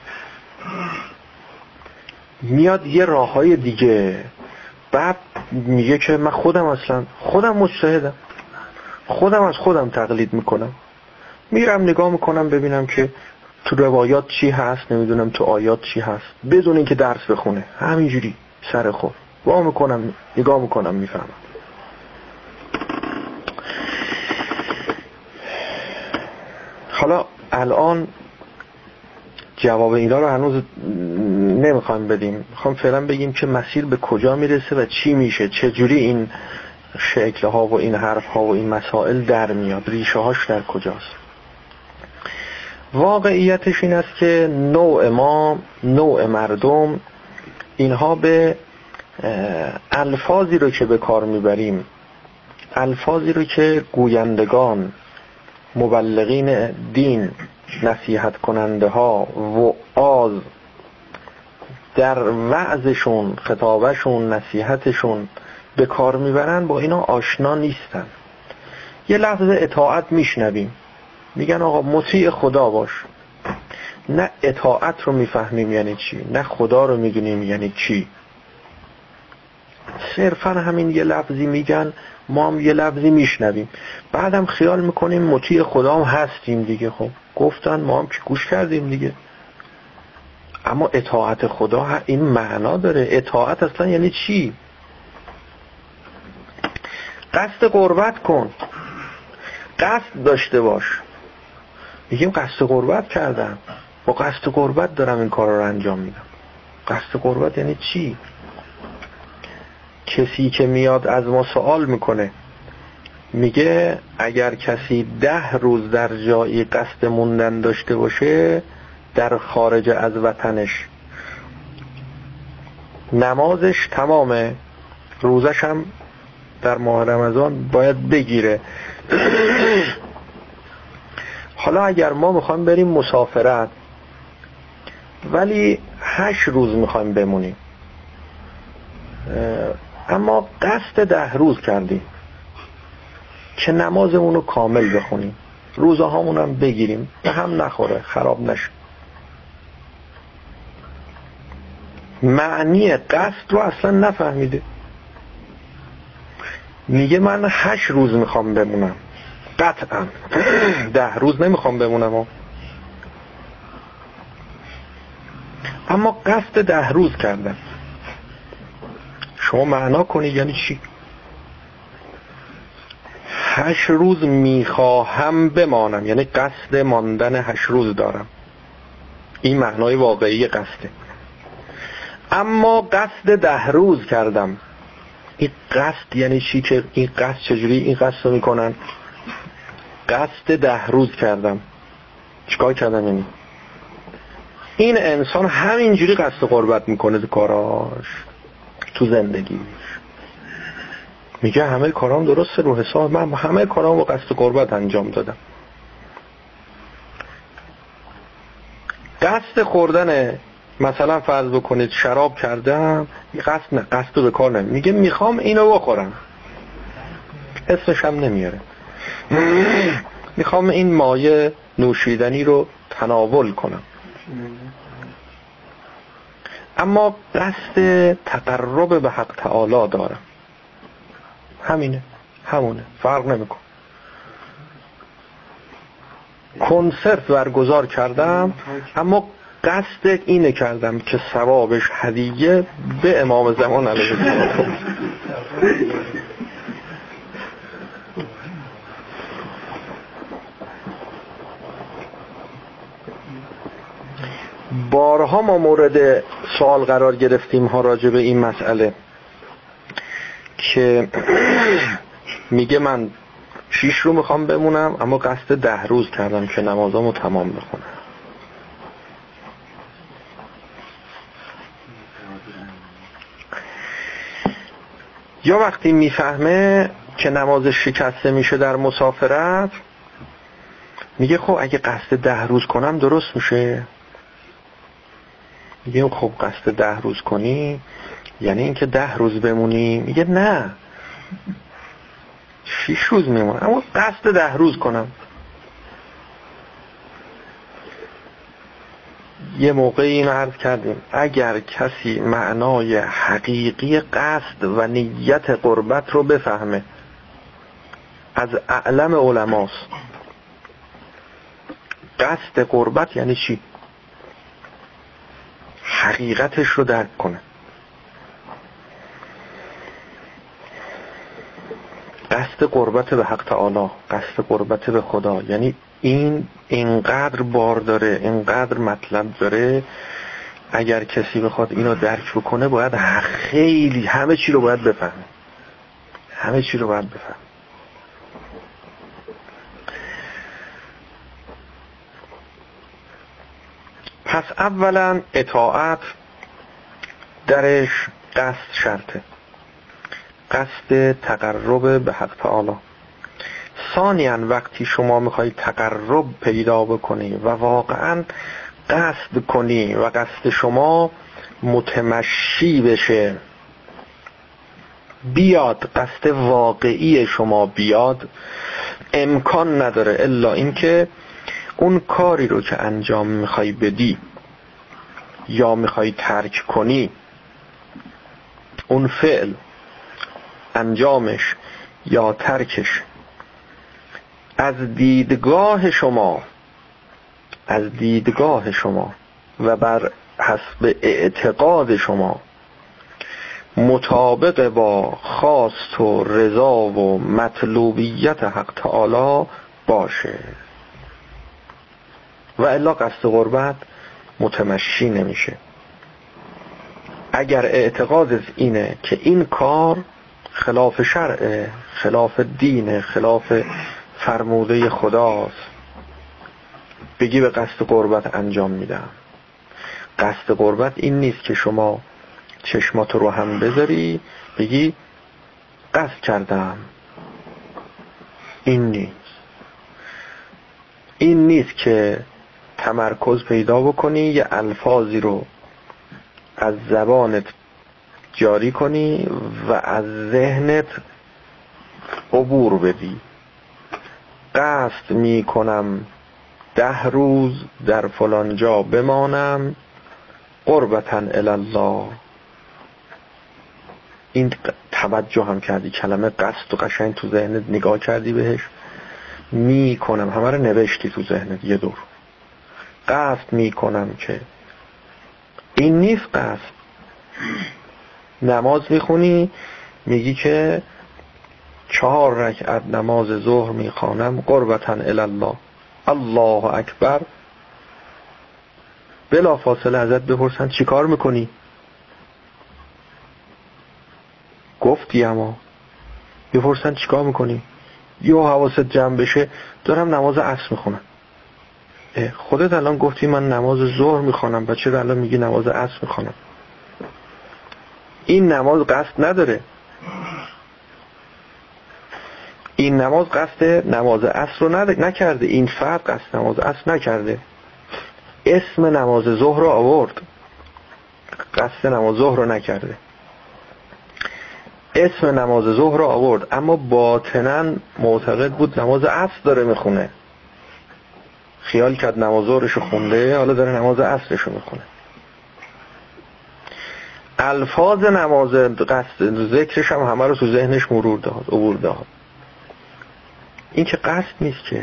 میاد یه راههای دیگه، بعد میگه که من خودم مجتهدم، خودم از خودم تقلید میکنم، میرم نگاه میکنم ببینم که تو روایات چی هست، نمیدونم تو آیات چی هست، بدون اینکه درس بخونه، همینجوری سر خود نگاه میکنم میفهمم. حالا الان جواب اینا رو هنوز نمیخوایم بدیم، میخوام فعلا بگیم که مسیر به کجا میرسه و چی میشه، چجوری این شکل ها و این حرف ها و این مسائل در میاد، ریشه هاش در کجاست. واقعیتش این است که نوع ما، نوع مردم، اینها به الفاظی رو که به کار میبریم، الفاظی رو که گویندگان، مبلغین دین، نصیحت کننده ها، وعاظ در وعظشون، خطابشون، نصیحتشون به کار میبرن با اینا آشنا نیستن. یه لفظ اطاعت میشنویم میگن آقا مطیع خدا باش، نه اطاعت رو میفهمیم یعنی چی، نه خدا رو میدونیم یعنی چی. صرفا همین یه لفظی میگن، ما هم یه لفظی میشنویم، بعدم خیال میکنیم مطیع خدا هم هستیم دیگه. خب گفتن ما هم که گوش کردیم دیگه. اما اطاعت خدا این معنا داره. اطاعت اصلا یعنی چی؟ قصد قربت کن، قصد داشته باش. میگیم قصد قربت کردم، با قصد قربت دارم این کار رو انجام میدم. قصد قربت یعنی چی؟ کسی که میاد از ما سوال میکنه میگه اگر کسی 10 روز در جایی قصد موندن داشته باشه در خارج از وطنش، نمازش تمامه، روزش هم در ماه رمضان باید بگیره. حالا اگر ما میخوایم بریم مسافرت ولی 8 روز میخوایم بمونیم، اما قصد 10 روز کردیم که نمازمون رو کامل بخونیم، روزهامون هم بگیریم، به هم نخوره، خراب نشه. معنی قصد رو اصلا نفهمیده. میگه من 8 روز میخوام بمونم، قطعا 10 روز نمیخوام بمونم، اما قصد 10 روز کردم. شما معنا کنید یعنی چی؟ 8 روز میخواهم بمانم، یعنی قصد ماندن 8 روز دارم. این معنای واقعی قصده. اما قصد 10 روز کردم، این قصد یعنی چی؟ که این قصد چجوری این قصد رو میکنن؟ قصد 10 روز کردم، چیکار کردم؟ یعنی این انسان همینجوری قصد قربت میکنه تو کاراش، تو زندگیش. میگه همه کارام درسته، رو حساب من همه کارام با قصد قربت انجام دادم. قصد خوردن، مثلا فرض بکنید شراب کردم، قصد نه، قصد رو به کار نمی، میگه میخوام اینو بخورم، اسمش هم نمیاره، میخوام این مایه نوشیدنی رو تناول کنم. اما قصد تقرب به حق تعالی دارم، همونه، فرق نمیکن. کنسرت برگزار کردم اما قصد اینه کردم که ثوابش هدیه به امام زمان علیه السلام. بارها ما مورد سوال قرار گرفتیم ها راجع به این مسئله که میگه من 6 رو میخوام بمونم اما قصد 10 روز کردم که نمازامو تمام بخونم. یا وقتی میفهمه که نمازش شکسته میشه در مسافرت، میگه خب اگه قصد 10 روز کنم درست میشه. میگه خب قصد 10 روز کنی یعنی اینکه 10 روز بمونی. میگه نه، 6 روز میمونم اما قصد 10 روز کنم. یه موقعی اینو عرض کردیم، اگر کسی معنای حقیقی قصد و نیت قربت رو بفهمه، از اعلم علماست، قصد قربت یعنی چی، حقیقتش رو درک کنه. قصد قربت به حق تعالی، قصد قربت به خدا، یعنی این اینقدر بار داره، اینقدر مطلب داره. اگر کسی بخواد اینو درک بکنه باید خیلی همه چی رو باید بفهمه، همه چی رو باید بفهمه. پس اولا اطاعت درش قصد شرطه، قصد تقرب به حق تعالی. ثانیاً وقتی شما میخوای تقرب پیدا بکنی و واقعاً قصد کنی و قصد شما متمشی بشه، بیاد، قصد واقعی شما بیاد، امکان نداره الا اینکه اون کاری رو که انجام میخوای بدی یا میخوای ترک کنی، اون فعل انجامش یا ترکش از دیدگاه شما و بر حسب اعتقاد شما مطابق با خواست و رضا و مطلوبیت حق تعالی باشه، و الا قصد قربت متمشی نمیشه. اگر اعتقاد اینه که این کار خلاف شرعه، خلاف دینه، خلاف فرموده خداست، بگی به قصد قربت انجام میدم. قصد قربت این نیست که شما چشمات رو هم بذاری بگی قصد کردم. این نیست که تمرکز پیدا بکنی، یه الفاظی رو از زبانت جاری کنی و از ذهنت عبور بدی. قصد می کنم 10 روز در فلان جا بمانم قربتاً الله. این توجه هم کردی کلمه قصد و قشنگ تو ذهنت نگاه کردی بهش، می کنم همه رو نوشتی تو ذهنت یه دور. قصد می کنم که این نیست قصد. نماز میخونی میگی که 4 رکعت نماز ظهر میخوانم قربتاً الله، الله اکبر. بلا فاصله ازت بپرسن چی کار میکنی؟ گفتی، اما بپرسن چی کار میکنی؟ یا حواست جمع بشه دارم نماز عصر میخونم. خودت الان گفتی من نماز ظهر میخوانم، و چرا الان میگی نماز عصر میخوانم؟ این نماز قصد نداره. این نماز قصد نماز عصر رو نکرده. این فرد قصد نماز عصر نکرده، اسم نماز ظهر رو آورد، قصد نماز ظهر رو نکرده. اسم نماز ظهر رو آورد اما باطناً معتقد بود نماز عصر داره میخونه. خیال کرد نماز ظهرش رو خونده، حالا داره نماز عصرش رو میخونه. الفاظ نماز قصد ذکرش هم همه رو تو ذهنش مرور داد، عبور داد. این که قصد نیست. که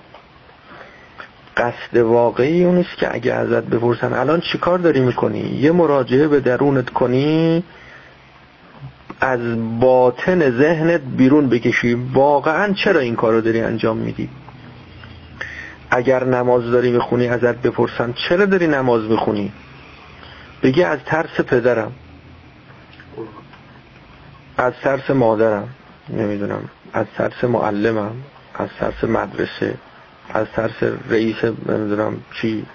قصد واقعی اون است که اگه ازت بپرسن الان چی کار داری میکنی، یه مراجعه به درونت کنی، از باطن ذهنت بیرون بکشی واقعا چرا این کار رو داری انجام میدی. اگر نماز داری میخونی ازت بپرسن چرا داری نماز میخونی، بگی از ترس پدرم، از ترس مادرم، نمیدونم، از ترس معلمم، از ترس مدرسه، از ترس رئیس نمیدونم چی.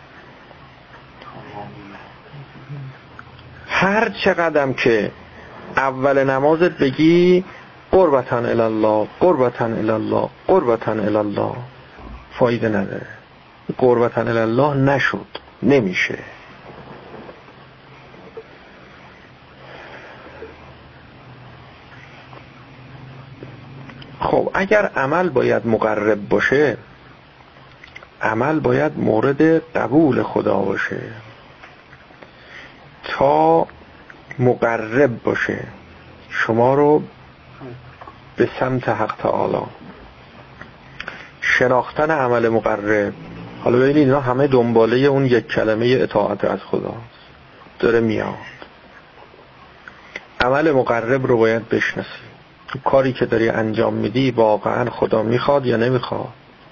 هر چقدرم که اول نمازت بگی قربتاً الله، قربتاً الله، قربتاً الله، فایده نداره. قربتاً الله نشد، نمیشه. خب اگر عمل باید مقرب باشه، عمل باید مورد قبول خدا باشه. تا مقرب باشه شما رو به سمت حق تعالی، شناختن عمل مقرب. حالا ببینید اینا همه دنباله اون یک کلمه اطاعت از خداست، داره میاد. عمل مقرب رو باید بشناسی. کاری که داری انجام میدی واقعا خدا میخواد یا نمیخواد.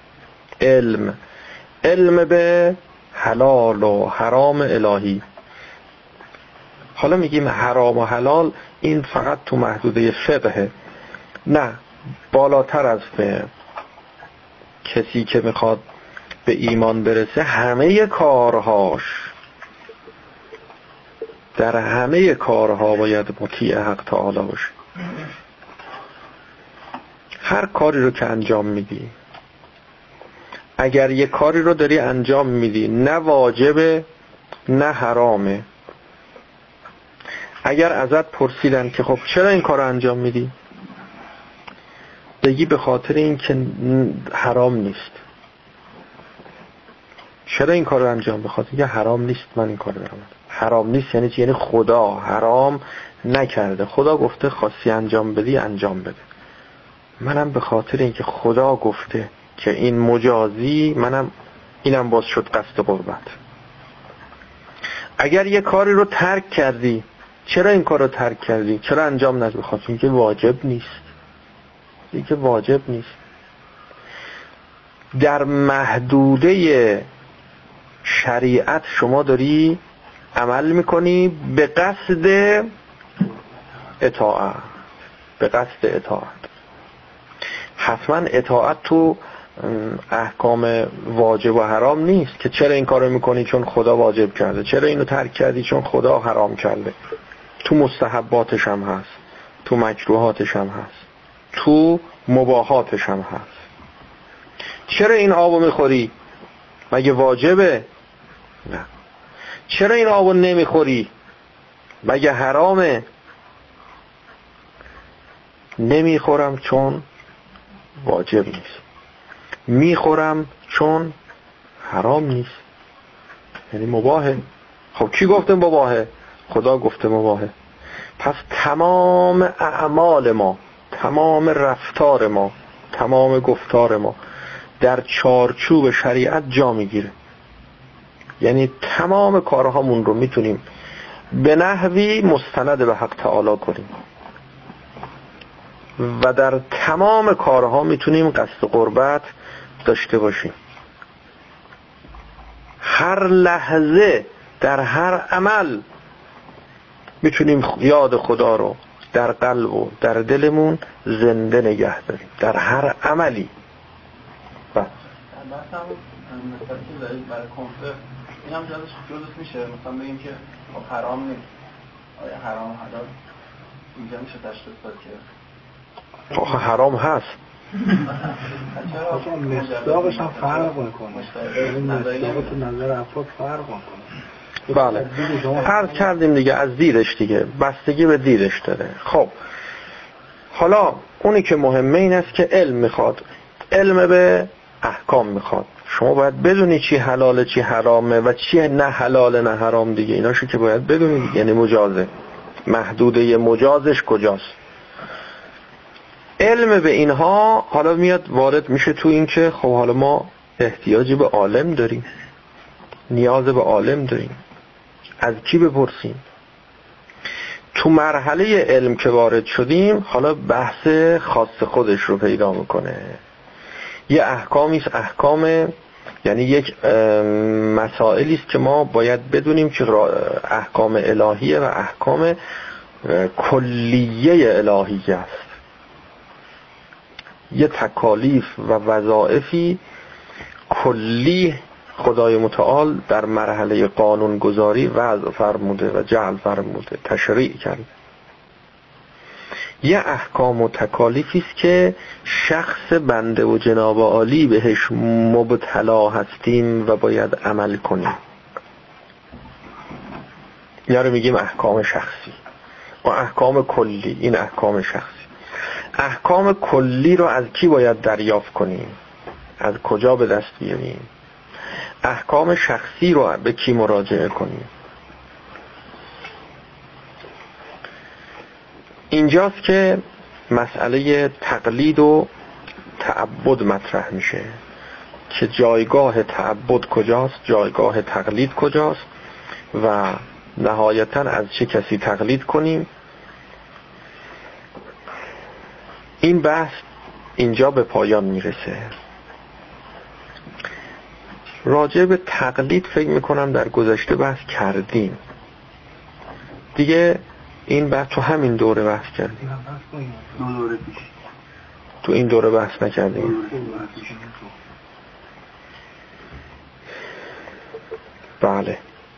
علم به حلال و حرام الهی. حالا میگیم حرام و حلال، این فقط تو محدوده فقه، نه، بالاتر از فقه. کسی که میخواد به ایمان برسه همه کارهاش، در همه کارها باید مطیع حق تعالی باشه. هر کاری رو که انجام میدی، اگر یه کاری رو داری انجام میدی نه واجبه نه حرامه، اگر ازت پرسیدن که خب چرا این کار رو انجام میدی، بگی به خاطر این که حرام نیست. چرا این کار رو انجام؟ به خاطر اینکه حرام نیست من این کار رو دارم. حرام نیست یعنی چی؟ یعنی خدا حرام نکرده، خدا گفته خواستی انجام بدی انجام بده. منم به خاطر اینکه خدا گفته که این مجازی، منم اینم باز شد قصد قربت. اگر یه کاری رو ترک کردی، چرا این کار رو ترک کردی؟ چرا انجام ندی؟ به خاطر اینکه واجب نیست. اینکه واجب نیست. در محدوده شریعت شما داری عمل میکنی به قصد اطاعت. به قصد اطاعت. حتما اطاعت تو احکام واجب و حرام نیست که چرا این کارو میکنی چون خدا واجب کرده، چرا اینو ترک کردی چون خدا حرام کرده. تو مستحباتش هم هست، تو مکروهاتش هم هست، تو مباحاتش هم هست. چرا این آبو میخوری؟ مگه واجبه؟ نه. چرا این آبو نمیخوری؟ مگه حرامه؟ نمیخورم چون واجب نیست، میخورم چون حرام نیست، یعنی مباهه. خب کی گفته مباهه؟ خدا گفته مباهه. پس تمام اعمال ما، تمام رفتار ما، تمام گفتار ما در چارچوب شریعت جا میگیره. یعنی تمام کارهامون رو میتونیم به نحوی مستند به حق تعالی کنیم و در تمام کارها میتونیم قصد قربت داشته باشیم. هر لحظه در هر عمل میتونیم یاد خدا رو در قلب و در دلمون زنده نگه داریم، در هر عملی. مثلا مثلا که دارید برای کنفر این هم جزش میشه، مثلا بگیم که حرام نیست، آیا حرام حلال اینجا میشه تشخیص داد که آخه حرام هست. چرا مصداقش هم فرق میکنه، مصداق تو نظر افراد فرق میکنه. بله عرض کردیم دیگه از دیدش دیگه، بستگی به دیدش داره. خب حالا اونی که مهمه این است که علم میخواد، علم به احکام میخواد. شما باید بدونی چی حلاله چی حرامه و چی نه حلاله نه حرام دیگه، ایناشو که باید بدونی. یعنی مجازه، محدوده مجازش کجاست. علم به اینها حالا میاد وارد میشه تو این که خب حالا ما احتیاجی به عالم داریم، نیاز به عالم داریم. از کی بپرسیم؟ تو مرحله علم که وارد شدیم حالا بحث خاص خودش رو پیدا میکنه. یه احکامی است، احکام یعنی یک مسائلی است که ما باید بدونیم که احکام الهیه و احکام کلیه الهیه است. یه تکالیف و وظایفی کلی خدای متعال در مرحله قانون گذاری وضع فرموده و جعل فرموده، تشریع کرده. یه احکام و تکالیفی است که شخص بنده و جناب عالی بهش مبتلا هستیم و باید عمل کنیم. اینا رو میگیم احکام شخصی و احکام کلی. این احکام شخصی. احکام کلی رو از کی باید دریافت کنیم؟ از کجا به دست بیاریم؟ احکام شخصی رو به کی مراجعه کنیم؟ اینجاست که مسئله تقلید و تعبد مطرح میشه که جایگاه تعبد کجاست، جایگاه تقلید کجاست و نهایتاً از چه کسی تقلید کنیم. این بحث اینجا به پایان میرسه. راجع به تقلید فکر میکنم در گذشته بحث کردیم دیگه. این بحث تو همین دوره بحث کردیم، دوره پیش تو این دوره بحث نکردیم. بله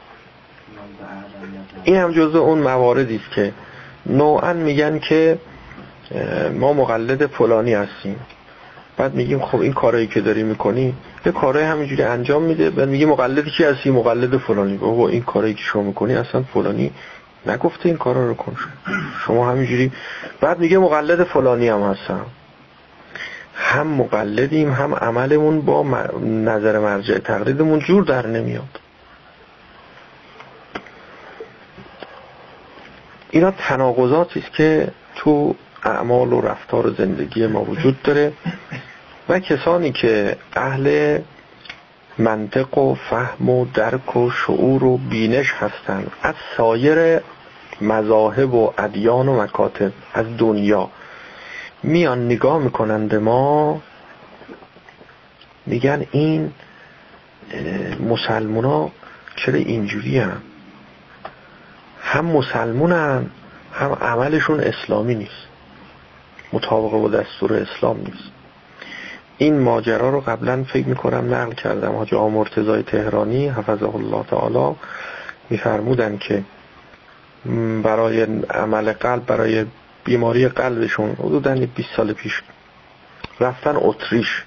این هم جزء اون مواردی است که نوعا میگن که ما مقلد فلانی هستیم، بعد میگیم خب این کارهایی که داری میکنی یه کارهای همینجوری انجام میده، بعد میگیم مقلد کی هستی؟ مقلد فلانی. بابا این کارهایی که شما میکنی اصلا فلانی نگفته این کارا رو کن، شما همینجوری. بعد میگه مقلد فلانی هم هستم. هم مقلدیم هم عملمون با نظر مرجع تقلیدمون جور در نمیاد. اینا تناقضاتی است که تو اعمال و رفتار زندگی ما وجود داره و کسانی که اهل منطق و فهم و درک و شعور و بینش هستند از سایر مذاهب و ادیان و مکاتب از دنیا میان نگاه میکنن به ما، میگن این مسلمونا چرا اینجوری هم مسلمونن هم عملشون اسلامی نیست، مطابق با دستور اسلام نیست. این ماجرا رو قبلا فکر میکنم نقل کردم. حاجی آقا مرتضی تهرانی حفظه الله تعالی میفرمودن که برای عمل قلب، برای بیماری قلبشون حدوداً 20 سال پیش رفتن اتریش.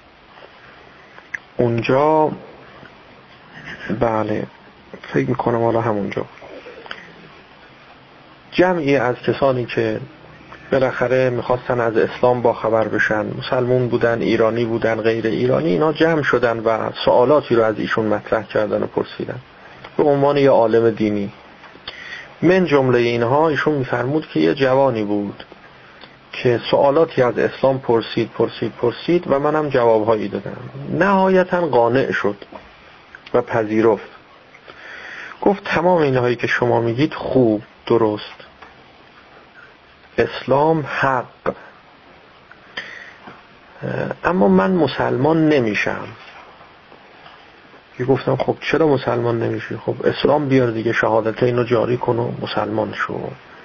اونجا بله فکر میکنم حالا همونجا جمعی از کسانی که بالاخره میخواستن از اسلام با خبر بشن، مسلمون بودن، ایرانی بودن، غیر ایرانی، اینا جمع شدن و سوالاتی رو از ایشون مطرح کردن و پرسیدن به عنوان یه عالم دینی. من جمله اینها ایشون میفرمود که یه جوانی بود که سوالاتی از اسلام پرسید و منم جوابهایی دادم. نهایتا قانع شد و پذیرفت. گفت تمام اینهایی که شما میگید خوب، درست، اسلام حق، اما من مسلمان نمیشم. گفتم خب چرا مسلمان نمیشی؟ خب اسلام بیار دیگه، شهادت اینو جاری کن و مسلمان شو.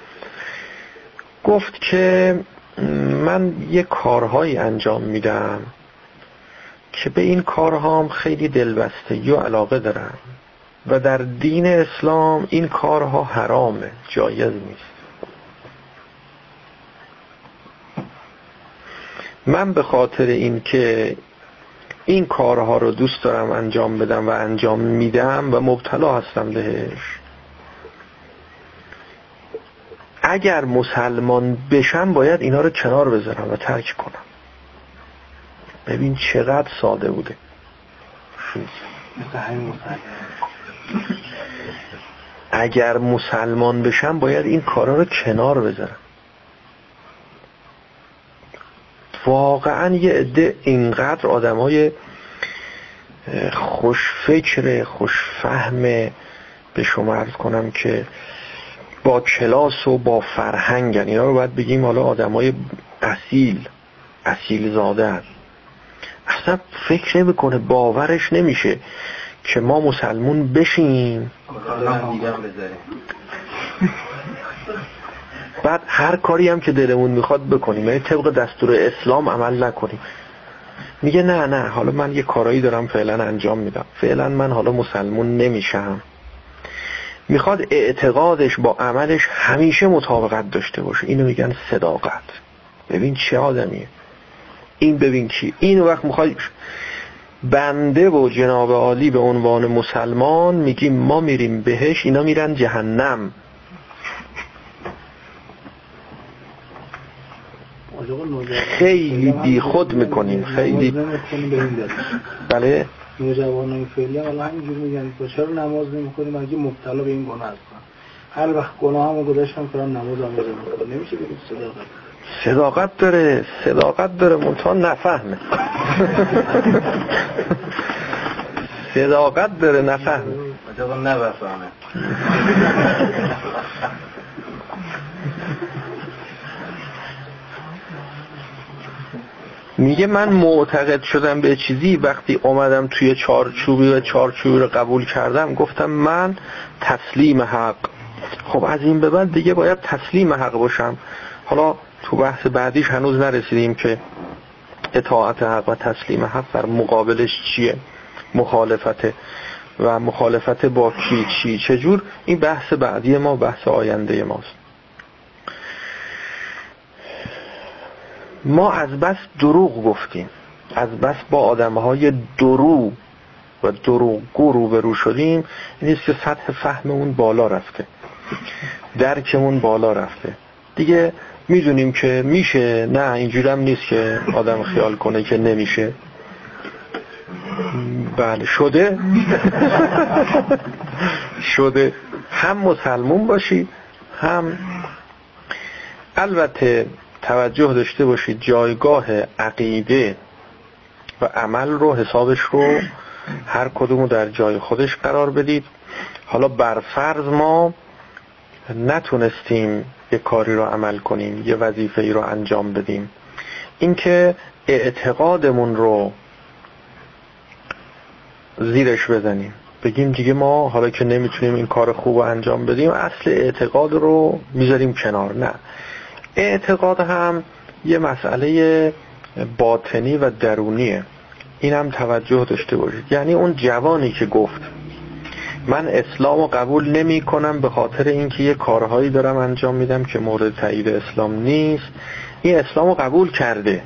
گفت که من یه کارهایی انجام میدم که به این کارهام خیلی دلبستگی و علاقه دارم و در دین اسلام این کارها حرامه، جایز نیست. من به خاطر این که این کارها رو دوست دارم انجام بدم و انجام میدم و مبتلا هستم بهش، اگر مسلمان بشم باید اینا رو کنار بذارم و ترک کنم. ببین چقدر ساده بوده. اگر مسلمان بشم باید این کارا رو کنار بذارم. واقعا یه عده اینقدر آدمای خوشفکر، خوشفهم، به شما عرض کنم که با کلاس و با فرهنگن، اینا رو باید بگیم حالا آدمای اصیل زاده هست. اصلا فکر نمیکنه، باورش نمیشه که ما مسلمون بشیم بعد هر کاری هم که دلمون میخواد بکنیم، یعنی طبق دستور اسلام عمل نکنیم. میگه نه حالا من یه کارایی دارم فعلا انجام میدم، فعلا من حالا مسلمون نمیشم. میخواد اعتقادش با عملش همیشه مطابقت داشته باشه. اینو میگن صداقت. ببین چه آدمیه این. ببین کی این وقت میخواد بنده و جناب عالی به عنوان مسلمان میگیم ما میریم بهش، اینا میرن جهنم. خیلی بی خود میکنیم، خیلی. بله نوجوانان فعلی حالا همینجور میگن چرا نماز نمیخونیم؟ مگه مبتلا به این گناه هستن؟ هر وقت گناهمو گذاشتم کردم نماز هم میخونم. نمیشه بگید صداقت داره منتها نفهمه. صداقت داره نفهمه. میگه من معتقد شدم به چیزی وقتی اومدم توی چارچوبی رو قبول کردم، گفتم من تسلیم حق. خب از این به بعد دیگه باید تسلیم حق باشم. حالا تو بحث بعدیش هنوز نرسیدیم که اطاعت حق و تسلیم حق در مقابلش چیه، مخالفته و مخالفت با کی چجور. این بحث بعدی ما، بحث آینده ماست. ما از بس دروغ گفتیم، از بس با آدمهای دروغ و دروغگو روبرو شدیم، این است که سطح فهممون بالا رفته. درکمون بالا رفته دیگه، میدونیم که میشه. نه اینجوری هم نیست که آدم خیال کنه که نمیشه. بله شده. شده. هم مسلمون باشید، هم البته توجه داشته باشید جایگاه عقیده و عمل رو، حسابش رو هر کدومو در جای خودش قرار بدید. حالا بر فرض ما نتونستیم یه کاری رو عمل کنیم، یه وظیفه ای رو انجام بدیم، اینکه اعتقادمون رو زیرش بزنیم، بگیم دیگه ما حالا که نمیتونیم این کار خوب رو انجام بدیم اصل اعتقاد رو میذاریم کنار. نه، اعتقاد هم یه مسئله باطنی و درونیه، این هم توجه داشته باشید. یعنی اون جوانی که گفت من اسلام رو قبول نمی کنم به خاطر اینکه یه کارهایی دارم انجام میدم که مورد تایید اسلام نیست، این اسلام رو قبول کرده،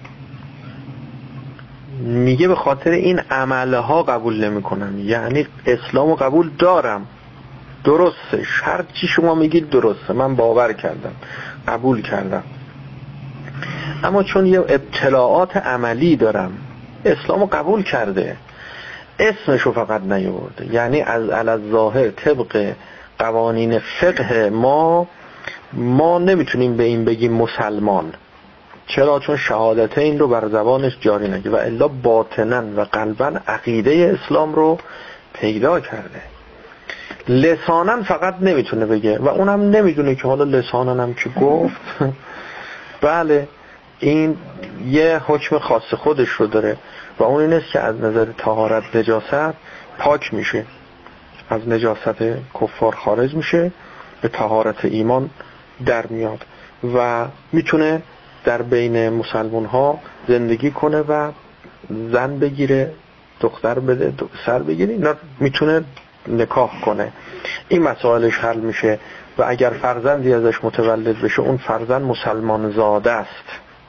میگه به خاطر این عملها قبول نمی کنم. یعنی اسلام رو قبول دارم، درسته، هر چی شما میگید درسته، من باور کردم، قبول کردم، اما چون یه ابتلاعات عملی دارم، اسلامو قبول کرده، اسمشو فقط نیاورده. یعنی از الظاهر طبق قوانین فقه ما نمیتونیم به این بگیم مسلمان. چرا؟ چون شهادتین رو بر زبانش جاری نگه و الا باطناً و قلباً عقیده اسلام رو پیدا کرده. لساناً فقط نمیتونه بگه و اونم نمیدونه که حالا لساناً هم که گفت بله این یه حکم خاص خودش رو داره و اون این است که از نظر طهارت نجاست پاک میشه، از نجاست کفار خارج میشه، به طهارت ایمان در میاد و میتونه در بین مسلمان ها زندگی کنه و زن بگیره، دختر بده، سر بگیره، اینا میتونه نکاح کنه، این مسائلش حل میشه و اگر فرزندی ازش متولد بشه اون فرزند مسلمان زاده است.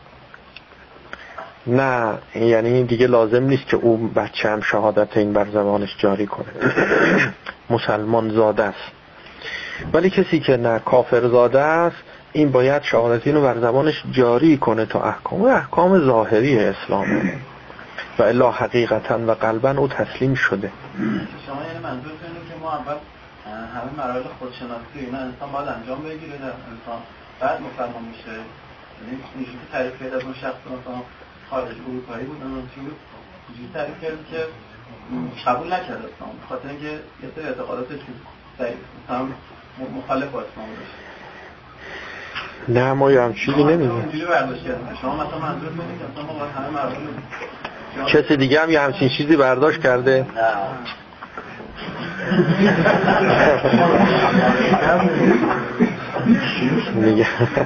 نه یعنی دیگه لازم نیست که اون بچه هم شهادت این بر زبانش جاری کنه. مسلمان زاده است. ولی کسی که نه کافر زاده است این باید شهادت اینو بر زبانش جاری کنه تا احکام ظاهری اسلامه و الا حقیقتا و قلبا او تسلیم شده. شما یعنی منظور اینه که ما اول همه مراحل خودشناسی اینا انسان باید انجام بگیره در انسان بعد مسلمان میشه. یعنی اینجوری تعریف کرد از اون شخص مثلا خارج اروپایی بود، اون اینجوری تعریف کرد که قبول نکرد اسلام به خاطر اینکه یه سری اعتقاداتش مثلا مخالف با اسلام باشه. نه ما هم چیزی نمیدونم. اینجوری برداشت کردیم. شما مثلا منظور اینه که اصلا ما باید همه مراحل کسی دیگه هم یه همچین چیزی برداشت کرده؟ میگه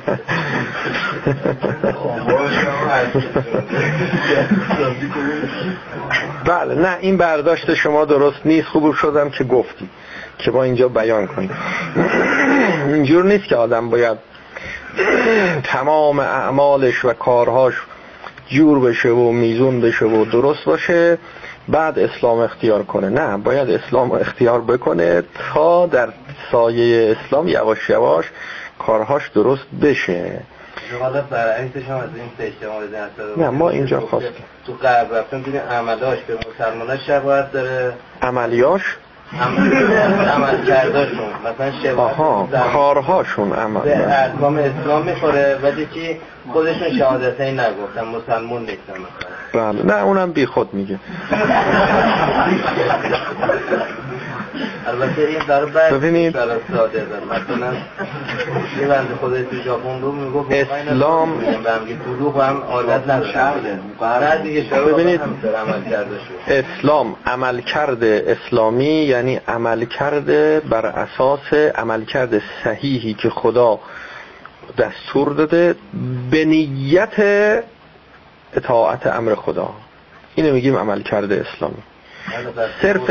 بله نه این برداشت شما درست نیست. خوب شدم که گفتی که ما اینجا بیان کنیم. اینجور نیست که آدم باید تمام اعمالش و کارهاش جور بشه و میزون بشه و درست باشه بعد اسلام اختیار کنه. نه، باید اسلام اختیار بکنه تا در سایه اسلام یواش یواش کارهاش درست بشه. حالا برعکسش هم از این اجتماع بزنید. نه ما اینجا خواستیم تو غرب رفتن دیدین عملاش به مسلمان‌ها شباهت داره، عملیاش عمل کرداشون مثلا شباهت کارهاشون عمل به احکام اسلام میخوره ولی که خودشون شهادتین نگفتن مسلمون نیستن مثلا. بله نه اونم بی خود میگه. البته این داره ببینید ساده مثلا یه بنده خدای تو ژاپن بود میگفت اسلام بهمگی طلوق هم عادت نداره بعد دیگه ببینید عمل کرده شد. اسلام عمل کرده اسلامی یعنی عمل کرده بر اساس عمل کرده صحیحی که خدا دستور داده به نیت اطاعت امر خدا، اینو میگیم عمل کرده اسلامی. صرف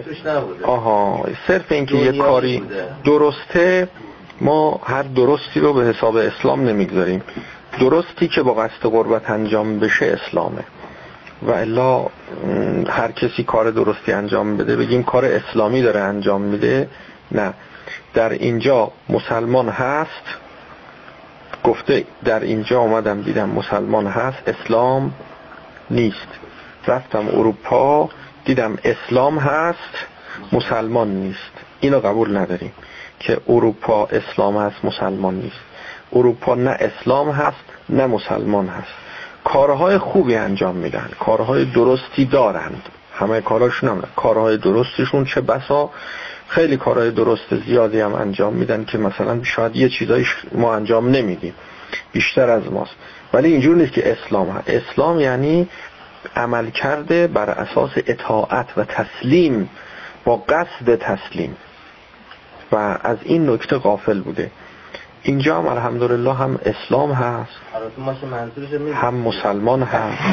اینکه یه کاری درسته ما هر درستی رو به حساب اسلام نمیگذاریم. درستی که با قصد قربت انجام بشه اسلامه و الا هر کسی کار درستی انجام بده بگیم کار اسلامی داره انجام میده. نه، در اینجا مسلمان هست، گفته در اینجا آمدم دیدم مسلمان هست اسلام نیست. رفتم اروپا دیدم اسلام هست مسلمان نیست. اینو قبول نداریم که اروپا اسلام هست مسلمان نیست. اروپا نه اسلام هست نه مسلمان هست. کارهای خوبی انجام میدن، کارهای درستی دارند، همه کاراشون هم کارهای درستشون چه بسا خیلی کارهای درست زیادی هم انجام میدن که مثلا شاید یه چیزایی ما انجام نمیدیم بیشتر از ماست، ولی اینجور نیست که اسلام هست. اسلام یعنی عمل کرده بر اساس اطاعت و تسلیم با قصد تسلیم و از این نکته غافل بوده. اینجا هم الحمدلله هم اسلام هست هم مسلمان هست.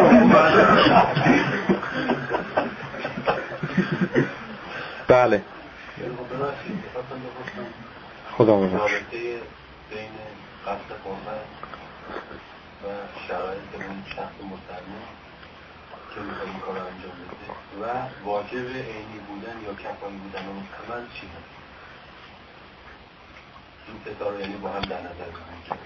بله خدا ببخش. بین قصد قربت و شرایط اون شخص مسلمان که میخواد این کار انجام بده و واجب عینی بودن یا کفایی بودن و عمل چی هست؟ این ستا رو یعنی با هم در نظر بگیرید.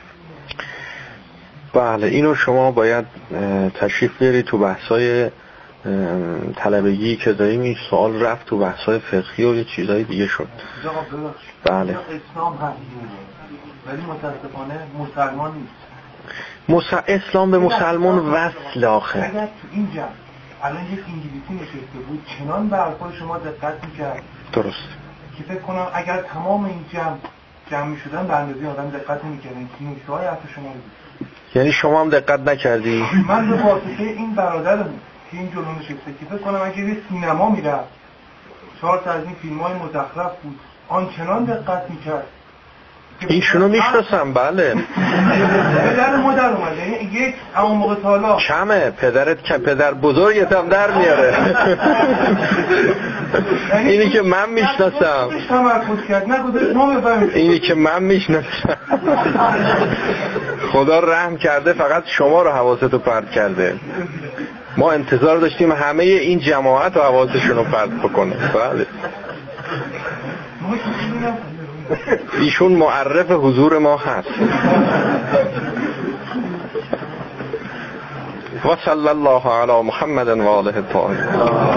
بله اینو شما باید تشریف بیاری تو بحثای طلبگی که داریم. این سوال رفت تو بحثای فقهی و یه چیزای دیگه شد. بله اسلام هست ولی متاسفانه مسلمان نیست. اسلام به مسلمان وصل آخه. اگر تو این جمع الان یک انگلیسی نشسته بود چنان به حرفای شما دقت میکرد درست که فکر کنم اگر تمام این جمع میشدن به اندازه آدم دقت نمیکردن که نکته‌های حرف شما بود. یعنی شما هم دقت نکردی؟ من به واسطه این برادرم که این جلو نشسته که فکر کنم اگه یه سینما میرفت 4 تا از این فیلم‌های مزخرف بود آنچنان دقت میکرد. ایشونو میشناسم. بله پدر مادر اومده یک اما موقع تالا کمه پدرت که پدر بزرگت هم در میاره. اینی که من میشناسم اینی که من میشناسم. خدا رحم کرده فقط شما رو حواستو پرت کرده. ما انتظار داشتیم همه این جماعت رو حواسشون رو پرت بکنه. بله ایشون معرف حضور ما هست. و صلی الله علی محمد و آله الطاهرین.